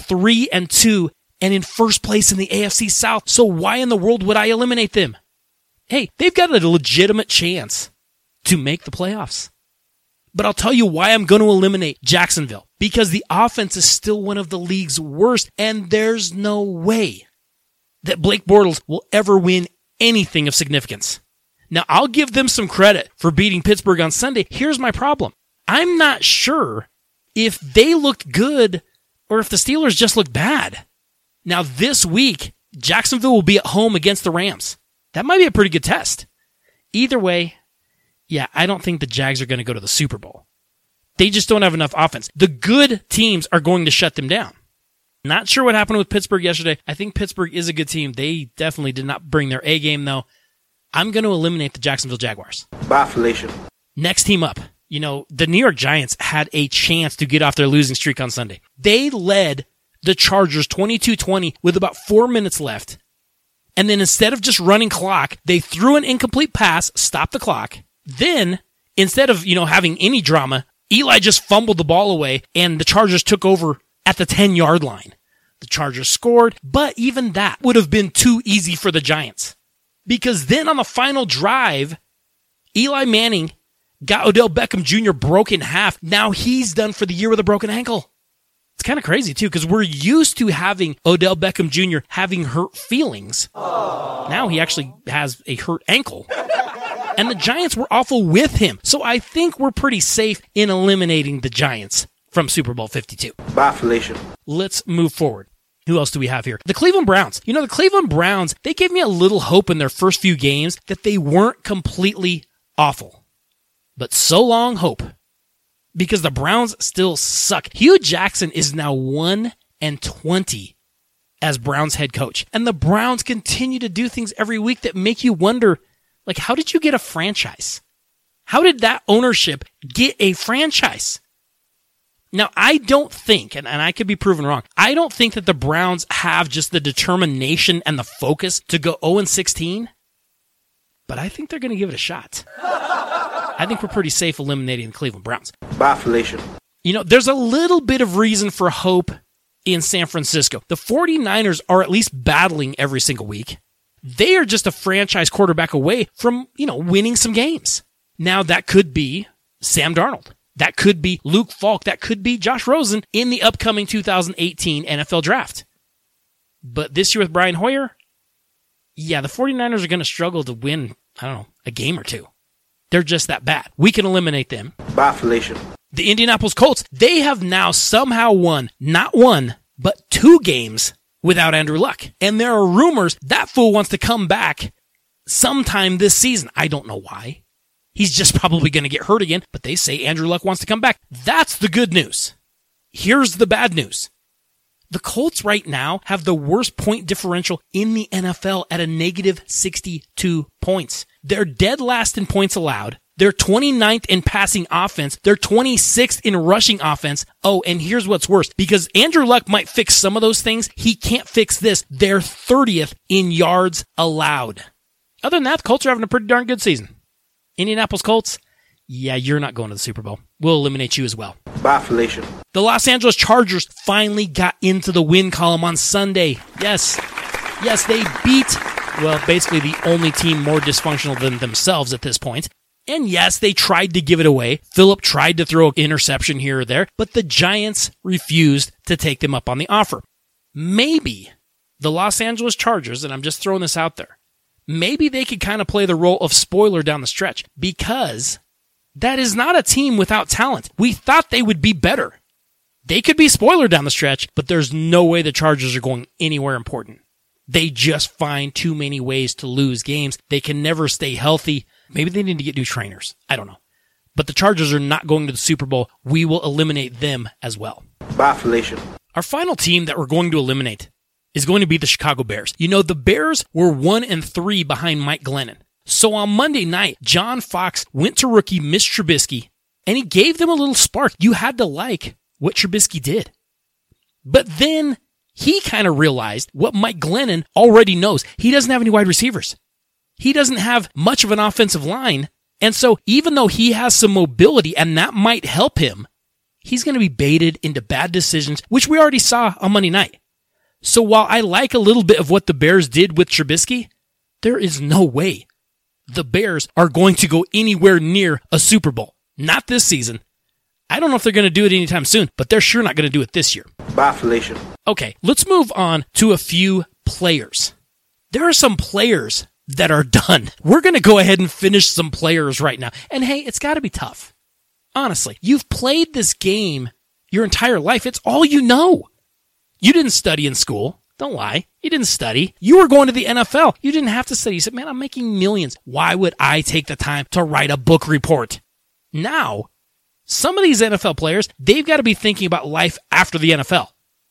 3-2 and in first place in the AFC South, so why in the world would I eliminate them? Hey, they've got a legitimate chance to make the playoffs. But I'll tell you why I'm going to eliminate Jacksonville. Because the offense is still one of the league's worst, and there's no way that Blake Bortles will ever win anything of significance. Now, I'll give them some credit for beating Pittsburgh on Sunday. Here's my problem. I'm not sure if they looked good or if the Steelers just looked bad. Now, this week, Jacksonville will be at home against the Rams. That might be a pretty good test. Either way, yeah, I don't think the Jags are going to go to the Super Bowl. They just don't have enough offense. The good teams are going to shut them down. Not sure what happened with Pittsburgh yesterday. I think Pittsburgh is a good team. They definitely did not bring their A game, though. I'm going to eliminate the Jacksonville Jaguars. Bafflation. Next team up. You know, the New York Giants had a chance to get off their losing streak on Sunday. They led the Chargers 22-20 with about 4 minutes left. And then instead of just running clock, they threw an incomplete pass, stopped the clock. Then, instead of, having any drama, Eli just fumbled the ball away and the Chargers took over at the 10-yard line. The Chargers scored, but even that would have been too easy for the Giants. Because then on the final drive, Eli Manning got Odell Beckham Jr. broke in half. Now he's done for the year with a broken ankle. It's kind of crazy, too, because we're used to having Odell Beckham Jr. having hurt feelings. Now he actually has a hurt ankle. And the Giants were awful with him. So I think we're pretty safe in eliminating the Giants from Super Bowl 52. Bafflation. Let's move forward. Who else do we have here? The Cleveland Browns. You know, the Cleveland Browns, they gave me a little hope in their first few games that they weren't completely awful. But so long hope. Because the Browns still suck. Hugh Jackson is now 1-20 as Browns head coach. And the Browns continue to do things every week that make you wonder, like, how did you get a franchise? How did that ownership get a franchise? Now, I don't think, and I could be proven wrong, I don't think that the Browns have just the determination and the focus to go 0-16, but I think they're going to give it a shot. I think we're pretty safe eliminating the Cleveland Browns. Bafflation. You know, there's a little bit of reason for hope in San Francisco. The 49ers are at least battling every single week. They are just a franchise quarterback away from, winning some games. Now, that could be Sam Darnold. That could be Luke Falk. That could be Josh Rosen in the upcoming 2018 NFL Draft. But this year with Brian Hoyer, yeah, the 49ers are going to struggle to win, a game or two. They're just that bad. We can eliminate them. Bafflation. The Indianapolis Colts, they have now somehow won, not one, but 2 games without Andrew Luck. And there are rumors that fool wants to come back sometime this season. I don't know why. He's just probably going to get hurt again, but they say Andrew Luck wants to come back. That's the good news. Here's the bad news. The Colts right now have the worst point differential in the NFL at a negative 62 points. They're dead last in points allowed. They're 29th in passing offense. They're 26th in rushing offense. Oh, and here's what's worse. Because Andrew Luck might fix some of those things, he can't fix this. They're 30th in yards allowed. Other than that, the Colts are having a pretty darn good season. Indianapolis Colts, yeah, you're not going to the Super Bowl. We'll eliminate you as well. Bafflation. The Los Angeles Chargers finally got into the win column on Sunday. Yes, they beat, basically the only team more dysfunctional than themselves at this point. And yes, they tried to give it away. Phillip tried to throw an interception here or there, but the Giants refused to take them up on the offer. Maybe the Los Angeles Chargers, and I'm just throwing this out there, maybe they could kind of play the role of spoiler down the stretch, because that is not a team without talent. We thought they would be better. They could be spoiler down the stretch, but there's no way the Chargers are going anywhere important. They just find too many ways to lose games. They can never stay healthy. Maybe they need to get new trainers. I don't know. But the Chargers are not going to the Super Bowl. We will eliminate them as well. Bafflation. Our final team that we're going to eliminate is going to be the Chicago Bears. You know, the Bears were 1-3 behind Mike Glennon. So on Monday night, John Fox went to rookie Mitch Trubisky, and he gave them a little spark. You had to like what Trubisky did. But then he kind of realized what Mike Glennon already knows. He doesn't have any wide receivers. He doesn't have much of an offensive line. And so even though he has some mobility, and that might help him, he's going to be baited into bad decisions, which we already saw on Monday night. So while I like a little bit of what the Bears did with Trubisky, there is no way the Bears are going to go anywhere near a Super Bowl. Not this season. I don't know if they're going to do it anytime soon, but they're sure not going to do it this year. Bafflation. Okay, let's move on to a few players. There are some players that are done. We're going to go ahead and finish some players right now. And hey, it's got to be tough. Honestly, you've played this game your entire life. It's all you know. You didn't study in school. Don't lie. You didn't study. You were going to the NFL. You didn't have to study. You said, man, I'm making millions. Why would I take the time to write a book report? Now, some of these NFL players, they've got to be thinking about life after the NFL.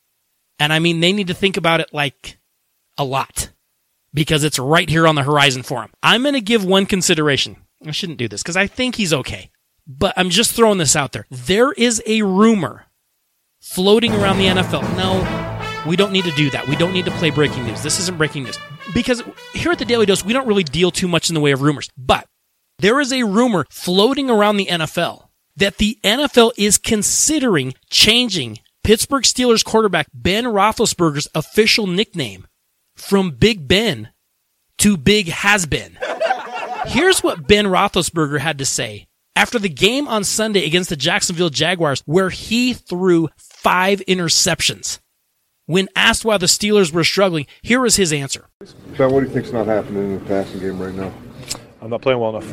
And I mean, they need to think about it like a lot, because it's right here on the horizon for him. I'm going to give one consideration. I shouldn't do this because I think he's okay, but I'm just throwing this out there. There is a rumor floating around the NFL. No, we don't need to do that. We don't need to play breaking news. This isn't breaking news. Because here at the Daily Dose, we don't really deal too much in the way of rumors. But there is a rumor floating around the NFL that the NFL is considering changing Pittsburgh Steelers quarterback Ben Roethlisberger's official nickname from Big Ben to Big Has-Been. Here's what Ben Roethlisberger had to say after the game on Sunday against the Jacksonville Jaguars, where he threw 5 interceptions. When asked why the Steelers were struggling, here was his answer. Ben, what do you think's not happening in the passing game right now? I'm not playing well enough.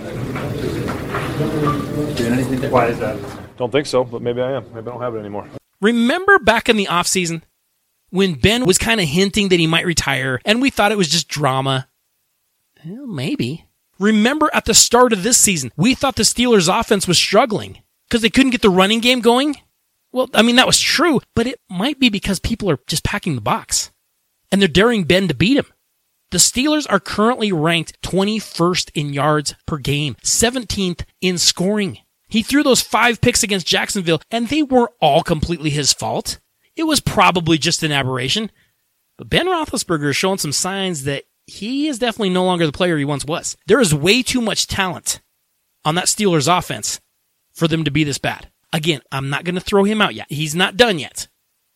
Doing anything? Why is that? Don't think so, but maybe I am. Maybe I don't have it anymore. Remember back in the offseason when Ben was kind of hinting that he might retire and we thought it was just drama? Well, maybe. Remember at the start of this season, we thought the Steelers' offense was struggling because they couldn't get the running game going? Well, I mean, that was true, but it might be because people are just packing the box and they're daring Ben to beat him. The Steelers are currently ranked 21st in yards per game, 17th in scoring. He threw those 5 picks against Jacksonville, and they weren't all completely his fault. It was probably just an aberration. But Ben Roethlisberger is showing some signs that he is definitely no longer the player he once was. There is way too much talent on that Steelers offense for them to be this bad. Again, I'm not going to throw him out yet. He's not done yet.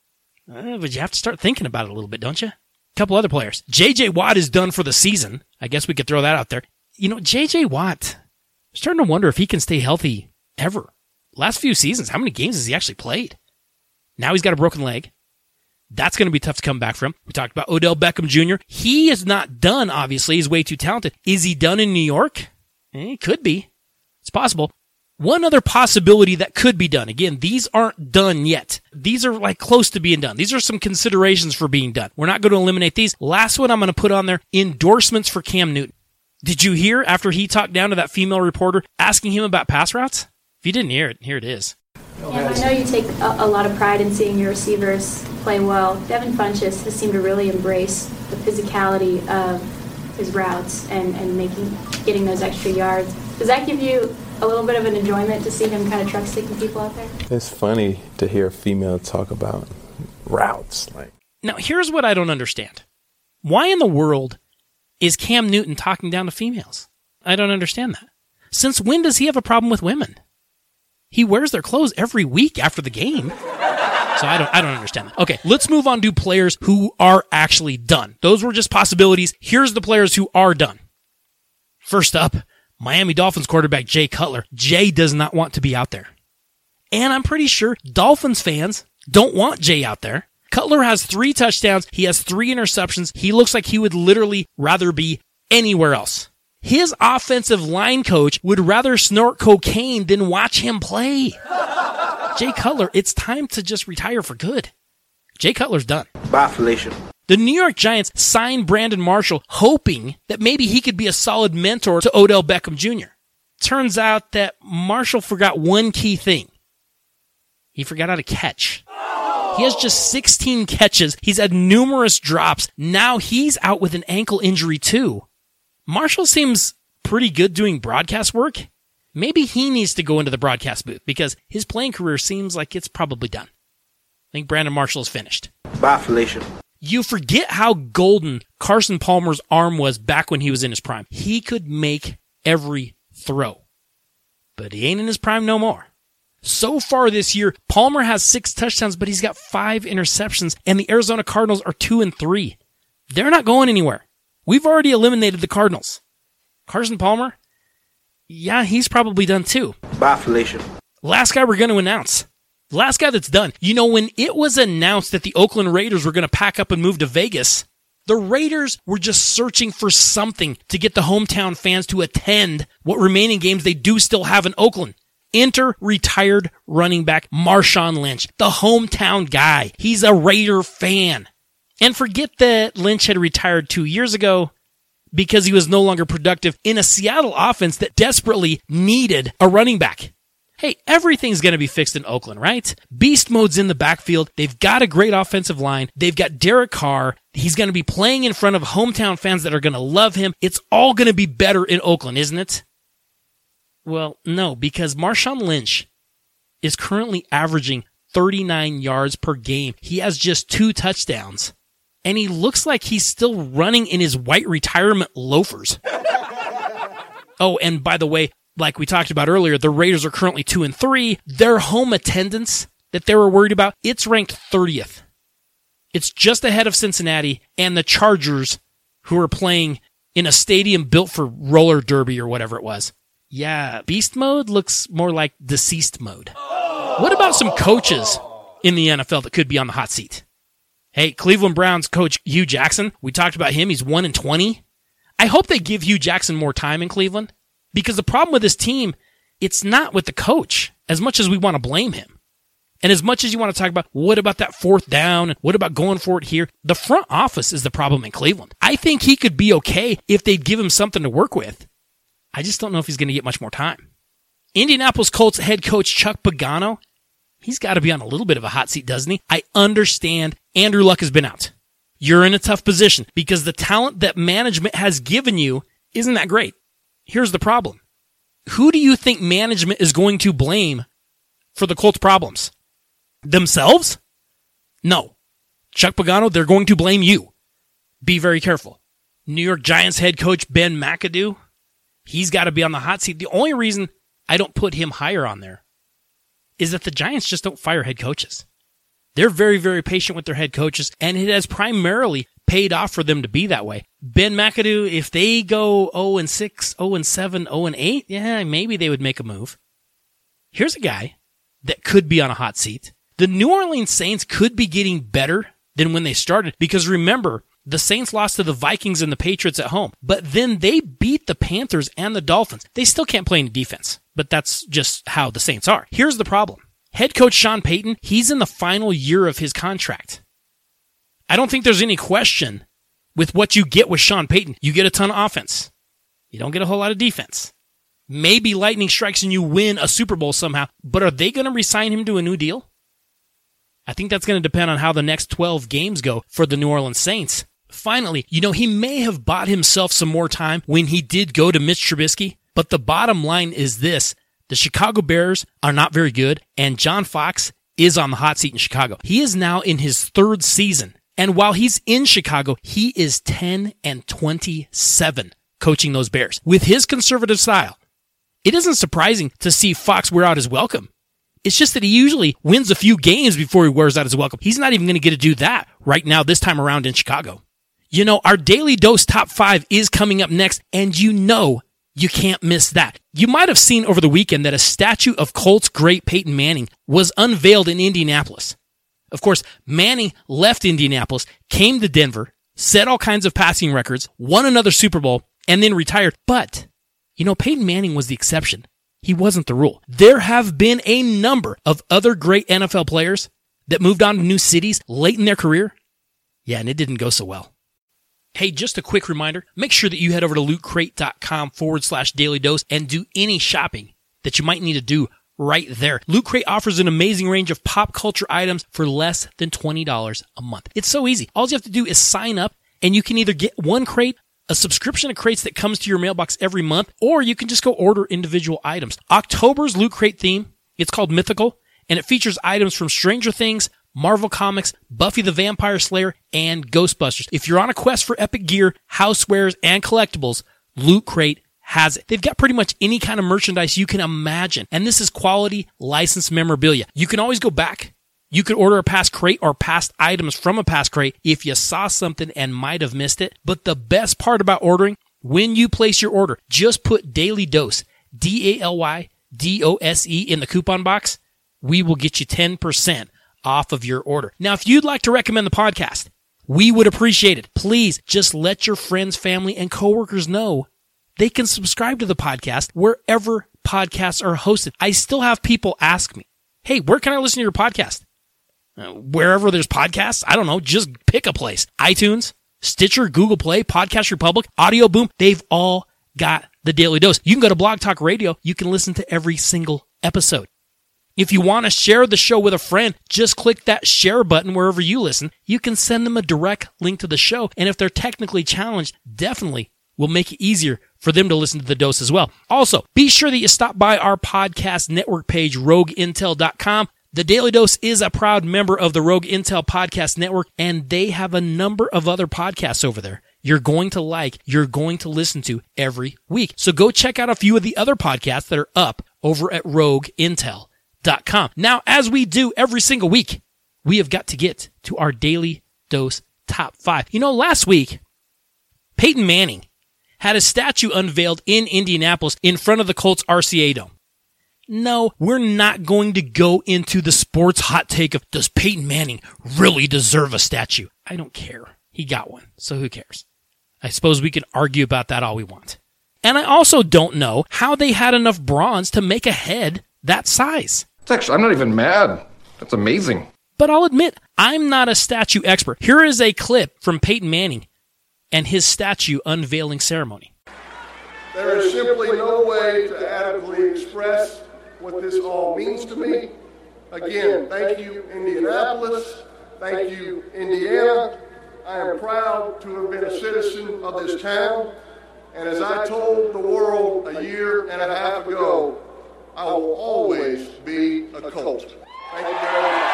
But you have to start thinking about it a little bit, don't you? A couple other players. J.J. Watt is done for the season. I guess we could throw that out there. You know, J.J. Watt, I'm starting to wonder if he can stay healthy ever. Last few seasons, how many games has he actually played? Now he's got a broken leg. That's going to be tough to come back from. We talked about Odell Beckham Jr. He is not done, obviously. He's way too talented. Is he done in New York? He could be. It's possible. One other possibility that could be done. Again, these aren't done yet. These are like close to being done. These are some considerations for being done. We're not going to eliminate these. Last one I'm going to put on there, endorsements for Cam Newton. Did you hear after he talked down to that female reporter asking him about pass routes? If you didn't hear it, here it is. Yeah, I know you take a lot of pride in seeing your receivers play well. Devin Funchess has seemed to really embrace the physicality of his routes and getting those extra yards. Does that give you a little bit of an enjoyment to see him kind of truck sticking people out there? It's funny to hear a female talk about routes. Now, here's what I don't understand. Why in the world is Cam Newton talking down to females? I don't understand that. Since when does he have a problem with women? He wears their clothes every week after the game. So I don't understand that. Okay, let's move on to players who are actually done. Those were just possibilities. Here's the players who are done. First up, Miami Dolphins quarterback Jay Cutler. Jay does not want to be out there. And I'm pretty sure Dolphins fans don't want Jay out there. Cutler has 3 touchdowns. He has 3 interceptions. He looks like he would literally rather be anywhere else. His offensive line coach would rather snort cocaine than watch him play. Jay Cutler, it's time to just retire for good. Jay Cutler's done. Bafflation. The New York Giants signed Brandon Marshall, hoping that maybe he could be a solid mentor to Odell Beckham Jr. Turns out that Marshall forgot one key thing. He forgot how to catch. He has just 16 catches. He's had numerous drops. Now he's out with an ankle injury too. Marshall seems pretty good doing broadcast work. Maybe he needs to go into the broadcast booth because his playing career seems like it's probably done. I think Brandon Marshall is finished. Bafflation. You forget how golden Carson Palmer's arm was back when he was in his prime. He could make every throw. But he ain't in his prime no more. So far this year, Palmer has 6 touchdowns, but he's got 5 interceptions, and the Arizona Cardinals are 2-3. They're not going anywhere. We've already eliminated the Cardinals. Carson Palmer? Yeah, he's probably done too. Bafflation. Last guy we're going to announce. Last guy that's done. You know, when it was announced that the Oakland Raiders were going to pack up and move to Vegas, the Raiders were just searching for something to get the hometown fans to attend what remaining games they do still have in Oakland. Enter retired running back Marshawn Lynch, the hometown guy. He's a Raider fan. And forget that Lynch had retired 2 years ago because he was no longer productive in a Seattle offense that desperately needed a running back. Hey, everything's going to be fixed in Oakland, right? Beast mode's in the backfield. They've got a great offensive line. They've got Derek Carr. He's going to be playing in front of hometown fans that are going to love him. It's all going to be better in Oakland, isn't it? Well, no, because Marshawn Lynch is currently averaging 39 yards per game. He has just 2 touchdowns. And he looks like he's still running in his white retirement loafers. Oh, and by the way, like we talked about earlier, the Raiders are currently 2-3. Their home attendance that they were worried about, it's ranked 30th. It's just ahead of Cincinnati and the Chargers, who are playing in a stadium built for roller derby or whatever it was. Yeah, beast mode looks more like deceased mode. What about some coaches in the NFL that could be on the hot seat? Hey, Cleveland Browns coach Hugh Jackson, we talked about him. He's 1-20. I hope they give Hugh Jackson more time in Cleveland. Because the problem with this team, it's not with the coach as much as we want to blame him. And as much as you want to talk about, what about that fourth down? And what about going for it here? The front office is the problem in Cleveland. I think he could be okay if they'd give him something to work with. I just don't know if he's going to get much more time. Indianapolis Colts head coach Chuck Pagano, he's got to be on a little bit of a hot seat, doesn't he? I understand Andrew Luck has been out. You're in a tough position because the talent that management has given you isn't that great. Here's the problem. Who do you think management is going to blame for the Colts' problems? Themselves? No. Chuck Pagano, they're going to blame you. Be very careful. New York Giants head coach Ben McAdoo, he's got to be on the hot seat. The only reason I don't put him higher on there is that the Giants just don't fire head coaches. They're very, very patient with their head coaches, and it has primarily paid off for them to be that way. Ben McAdoo, if they go 0-6, 0-7, 0-8, yeah, maybe they would make a move. Here's a guy that could be on a hot seat. The New Orleans Saints could be getting better than when they started, because remember, the Saints lost to the Vikings and the Patriots at home, but then they beat the Panthers and the Dolphins. They still can't play any defense, but that's just how the Saints are. Here's the problem. Head coach Sean Payton, he's in the final year of his contract. I don't think there's any question with what you get with Sean Payton. You get a ton of offense. You don't get a whole lot of defense. Maybe lightning strikes and you win a Super Bowl somehow, but are they going to re-sign him to a new deal? I think that's going to depend on how the next 12 games go for the New Orleans Saints. Finally, he may have bought himself some more time when he did go to Mitch Trubisky, but the bottom line is this. The Chicago Bears are not very good, and John Fox is on the hot seat in Chicago. He is now in his third season, and while he's in Chicago, he is 10-27 coaching those Bears. With his conservative style, it isn't surprising to see Fox wear out his welcome. It's just that he usually wins a few games before he wears out his welcome. He's not even going to get to do that right now this time around in Chicago. Our Daily Dose Top 5 is coming up next, and you can't miss that. You might have seen over the weekend that a statue of Colts great Peyton Manning was unveiled in Indianapolis. Of course, Manning left Indianapolis, came to Denver, set all kinds of passing records, won another Super Bowl, and then retired. But, Peyton Manning was the exception. He wasn't the rule. There have been a number of other great NFL players that moved on to new cities late in their career. Yeah, and it didn't go so well. Hey, just a quick reminder, make sure that you head over to lootcrate.com/Daily Dose and do any shopping that you might need to do right there. Loot Crate offers an amazing range of pop culture items for less than $20 a month. It's so easy. All you have to do is sign up, and you can either get one crate, a subscription of crates that comes to your mailbox every month, or you can just go order individual items. October's Loot Crate theme, it's called Mythical, and it features items from Stranger Things, Marvel Comics, Buffy the Vampire Slayer, and Ghostbusters. If you're on a quest for epic gear, housewares, and collectibles, Loot Crate has it. They've got pretty much any kind of merchandise you can imagine, and this is quality licensed memorabilia. You can always go back. You could order a past crate or past items from a past crate if you saw something and might have missed it. But the best part about ordering, when you place your order, just put Daily Dose, DALYDOSE in the coupon box. We will get you 10% off of your order. Now, if you'd like to recommend the podcast, we would appreciate it. Please just let your friends, family, and coworkers know they can subscribe to the podcast wherever podcasts are hosted. I still have people ask me, hey, where can I listen to your podcast? Wherever there's podcasts, I don't know, just pick a place. iTunes, Stitcher, Google Play, Podcast Republic, Audio Boom, they've all got the Daily Dose. You can go to Blog Talk Radio. You can listen to every single episode. If you want to share the show with a friend, just click that share button wherever you listen. You can send them a direct link to the show, and if they're technically challenged, definitely will make it easier for them to listen to the dose as well. Also, be sure that you stop by our podcast network page, RogueIntel.com. The Daily Dose is a proud member of the Rogue Intel Podcast Network, and they have a number of other podcasts over there you're going to like, you're going to listen to every week. So go check out a few of the other podcasts that are up over at RogueIntel.com. Now, as we do every single week, we have got to get to our Daily Dose Top 5. Last week, Peyton Manning had a statue unveiled in Indianapolis in front of the Colts RCA Dome. No, we're not going to go into the sports hot take of, does Peyton Manning really deserve a statue? I don't care. He got one, so who cares? I suppose we can argue about that all we want. And I also don't know how they had enough bronze to make a head that size. I'm not even mad. That's amazing. But I'll admit, I'm not a statue expert. Here is a clip from Peyton Manning and his statue unveiling ceremony. There is simply no way to adequately express what this all means to me. Again, thank you, Indianapolis. Thank you, Indiana. I am proud to have been a citizen of this town. And as I told the world a year and a half ago, I will always be a Colt. Thank you very much.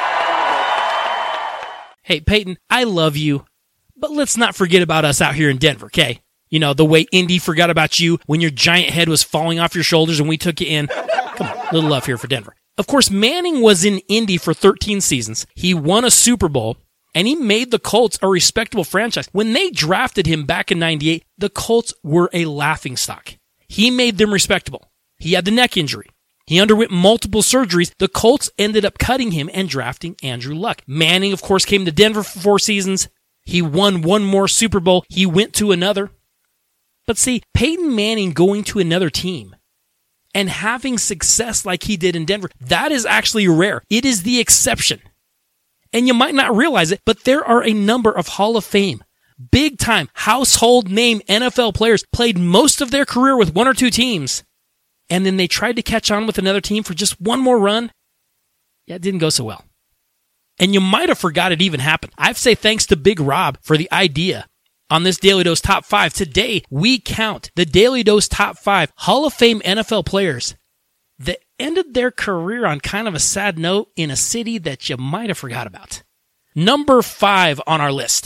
Hey, Peyton, I love you, but let's not forget about us out here in Denver, okay? You know, the way Indy forgot about you when your giant head was falling off your shoulders and we took you in. Come on, little love here for Denver. Of course, Manning was in Indy for 13 seasons. He won a Super Bowl, and he made the Colts a respectable franchise. When they drafted him back in 98, the Colts were a laughingstock. He made them respectable. He had the neck injury. He underwent multiple surgeries. The Colts ended up cutting him and drafting Andrew Luck. Manning, of course, came to Denver for 4 seasons. He won one more Super Bowl. He went to another. But see, Peyton Manning going to another team and having success like he did in Denver, that is actually rare. It is the exception. And you might not realize it, but there are a number of Hall of Fame, big-time, household name NFL players played most of their career with 1 or 2 teams, and then they tried to catch on with another team for just one more run. Yeah, it didn't go so well. And you might have forgot it even happened. I say thanks to Big Rob for the idea on this Daily Dose Top 5. Today, we count the Daily Dose Top 5 Hall of Fame NFL players that ended their career on kind of a sad note in a city that you might have forgot about. Number 5 on our list.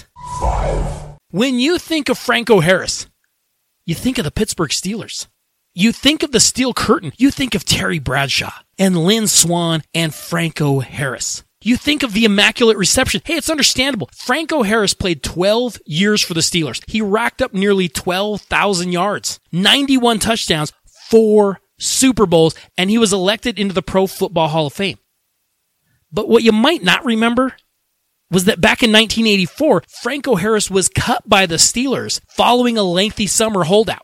5. When you think of Franco Harris, you think of the Pittsburgh Steelers. You think of the Steel Curtain. You think of Terry Bradshaw and Lynn Swann and Franco Harris. You think of the Immaculate Reception. Hey, it's understandable. Franco Harris played 12 years for the Steelers. He racked up nearly 12,000 yards, 91 touchdowns, 4 Super Bowls, and he was elected into the Pro Football Hall of Fame. But what you might not remember was that back in 1984, Franco Harris was cut by the Steelers following a lengthy summer holdout.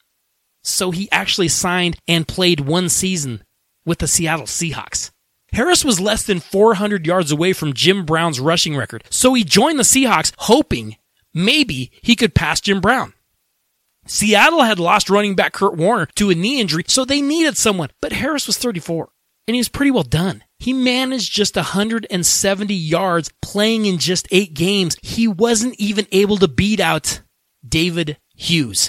So he actually signed and played 1 season with the Seattle Seahawks. Harris was less than 400 yards away from Jim Brown's rushing record, so he joined the Seahawks hoping maybe he could pass Jim Brown. Seattle had lost running back Kurt Warner to a knee injury, so they needed someone, but Harris was 34, and he was pretty well done. He managed just 170 yards playing in just 8 games. He wasn't even able to beat out David Hughes.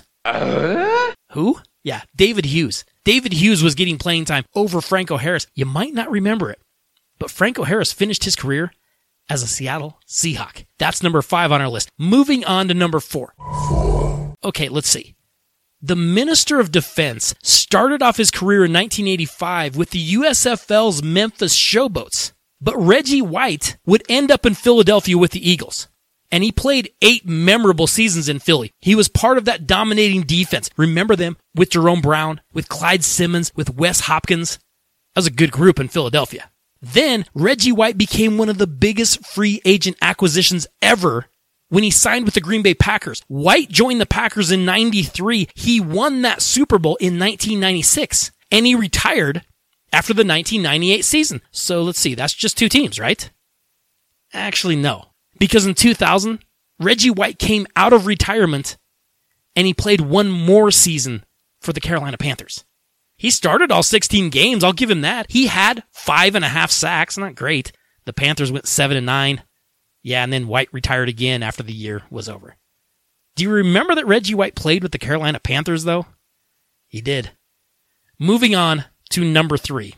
Who? Yeah, David Hughes. David Hughes was getting playing time over Franco Harris. You might not remember it, but Franco Harris finished his career as a Seattle Seahawk. That's number 5 on our list. Moving on to number 4. Okay, let's see. The Minister of Defense started off his career in 1985 with the USFL's Memphis Showboats, but Reggie White would end up in Philadelphia with the Eagles. And he played 8 memorable seasons in Philly. He was part of that dominating defense. Remember them with Jerome Brown, with Clyde Simmons, with Wes Hopkins? That was a good group in Philadelphia. Then Reggie White became one of the biggest free agent acquisitions ever when he signed with the Green Bay Packers. White joined the Packers in 93. He won that Super Bowl in 1996. And he retired after the 1998 season. So let's see, that's just 2 teams, right? Actually, no. Because in 2000, Reggie White came out of retirement and he played 1 more season for the Carolina Panthers. He started all 16 games, I'll give him that. He had 5.5 sacks, not great. The Panthers went 7-9. Yeah, and then White retired again after the year was over. Do you remember that Reggie White played with the Carolina Panthers, though? He did. Moving on to number 3.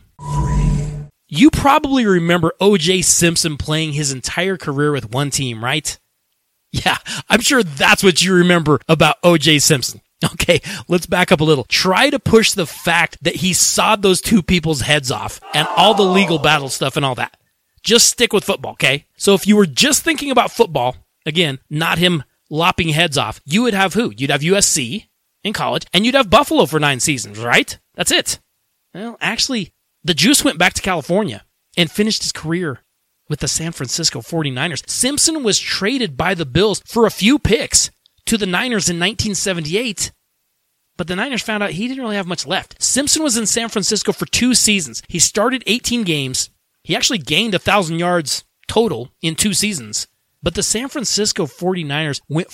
You probably remember O.J. Simpson playing his entire career with 1 team, right? Yeah, I'm sure that's what you remember about O.J. Simpson. Okay, let's back up a little. Try to push the fact that he sawed those 2 people's heads off and all the legal battle stuff and all that. Just stick with football, okay? So if you were just thinking about football, again, not him lopping heads off, you would have who? You'd have USC in college, and you'd have Buffalo for 9 seasons, right? That's it. Well, actually, the Juice went back to California and finished his career with the San Francisco 49ers. Simpson was traded by the Bills for a few picks to the Niners in 1978, But the Niners found out he didn't really have much left. Simpson was in San Francisco for 2 seasons. He started 18 games. He actually gained 1,000 yards total in 2 seasons. But the San Francisco 49ers went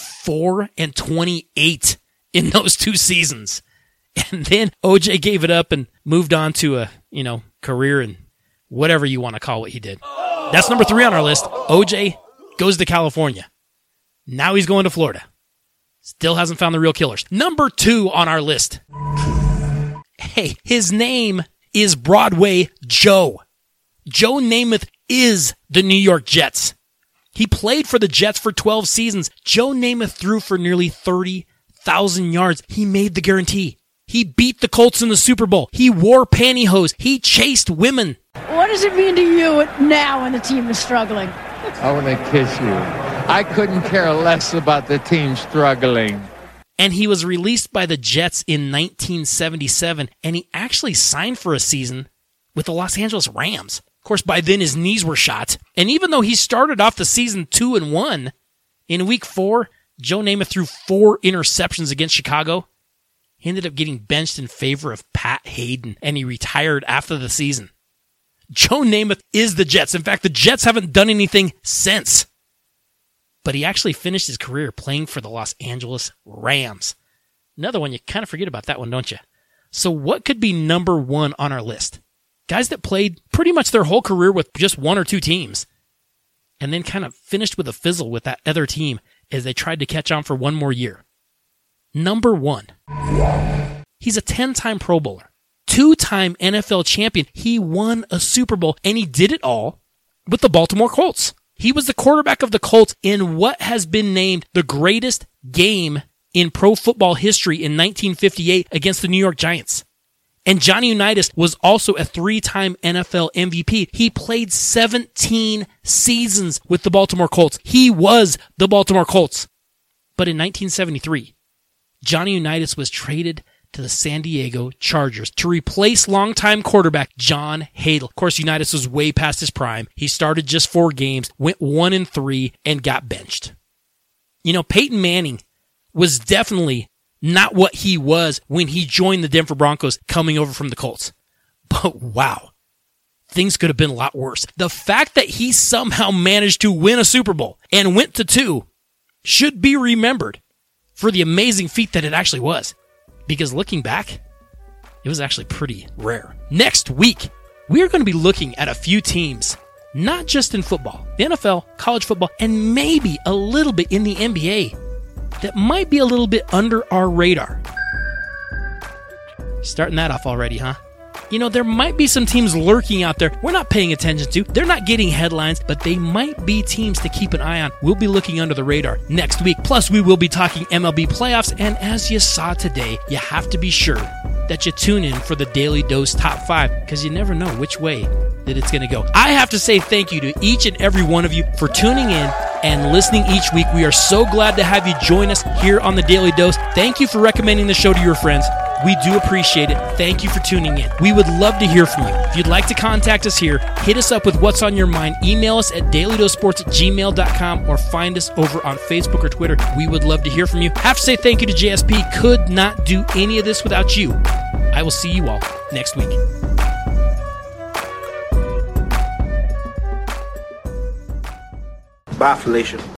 4-28 in those 2 seasons. And then OJ gave it up and moved on to a, career and whatever you want to call what he did. That's number 3 on our list. OJ goes to California. Now he's going to Florida. Still hasn't found the real killers. Number 2 on our list. Hey, his name is Broadway Joe. Joe Namath is the New York Jets. He played for the Jets for 12 seasons. Joe Namath threw for nearly 30,000 yards. He made the guarantee. He beat the Colts in the Super Bowl. He wore pantyhose. He chased women. What does it mean to you now when the team is struggling? I want to kiss you. I couldn't care less about the team struggling. And he was released by the Jets in 1977, and he actually signed for a season with the Los Angeles Rams. Of course, by then his knees were shot. And even though he started off the season 2-1, in week 4, Joe Namath threw 4 interceptions against Chicago. He ended up getting benched in favor of Pat Hayden, and he retired after the season. Joe Namath is the Jets. In fact, the Jets haven't done anything since. But he actually finished his career playing for the Los Angeles Rams. Another one, you kind of forget about that one, don't you? So what could be number 1 on our list? Guys that played pretty much their whole career with just 1 or 2 teams, and then kind of finished with a fizzle with that other team as they tried to catch on for 1 more year. Number 1. He's a 10-time Pro Bowler, 2-time NFL champion. He won a Super Bowl, and he did it all with the Baltimore Colts. He was the quarterback of the Colts in what has been named the greatest game in pro football history in 1958 against the New York Giants. And Johnny Unitas was also a 3-time NFL MVP. He played 17 seasons with the Baltimore Colts. He was the Baltimore Colts. But in 1973, Johnny Unitas was traded to the San Diego Chargers to replace longtime quarterback John Hadl. Of course, Unitas was way past his prime. He started just 4 games, went 1-3, and got benched. Peyton Manning was definitely not what he was when he joined the Denver Broncos coming over from the Colts. But wow, things could have been a lot worse. The fact that he somehow managed to win a Super Bowl and went to 2 should be remembered for the amazing feat that it actually was. Because looking back, it was actually pretty rare. Next week, we are going to be looking at a few teams, not just in football, the NFL, college football, and maybe a little bit in the NBA that might be a little bit under our radar. Starting that off already, huh? There might be some teams lurking out there we're not paying attention to. They're not getting headlines, but they might be teams to keep an eye on. We'll be looking under the radar next week. Plus, we will be talking MLB playoffs, and as you saw today, you have to be sure that you tune in for the Daily Dose Top 5, because you never know which way that it's going to go. I have to say thank you to each and every one of you for tuning in and listening each week. We are so glad to have you join us here on the Daily Dose. Thank you for recommending the show to your friends. We do appreciate it. Thank you for tuning in. We would love to hear from you. If you'd like to contact us here, hit us up with what's on your mind. Email us at dailydosesports@gmail.com or find us over on Facebook or Twitter. We would love to hear from you. Have to say thank you to JSP. Could not do any of this without you. I will see you all next week. Biflation.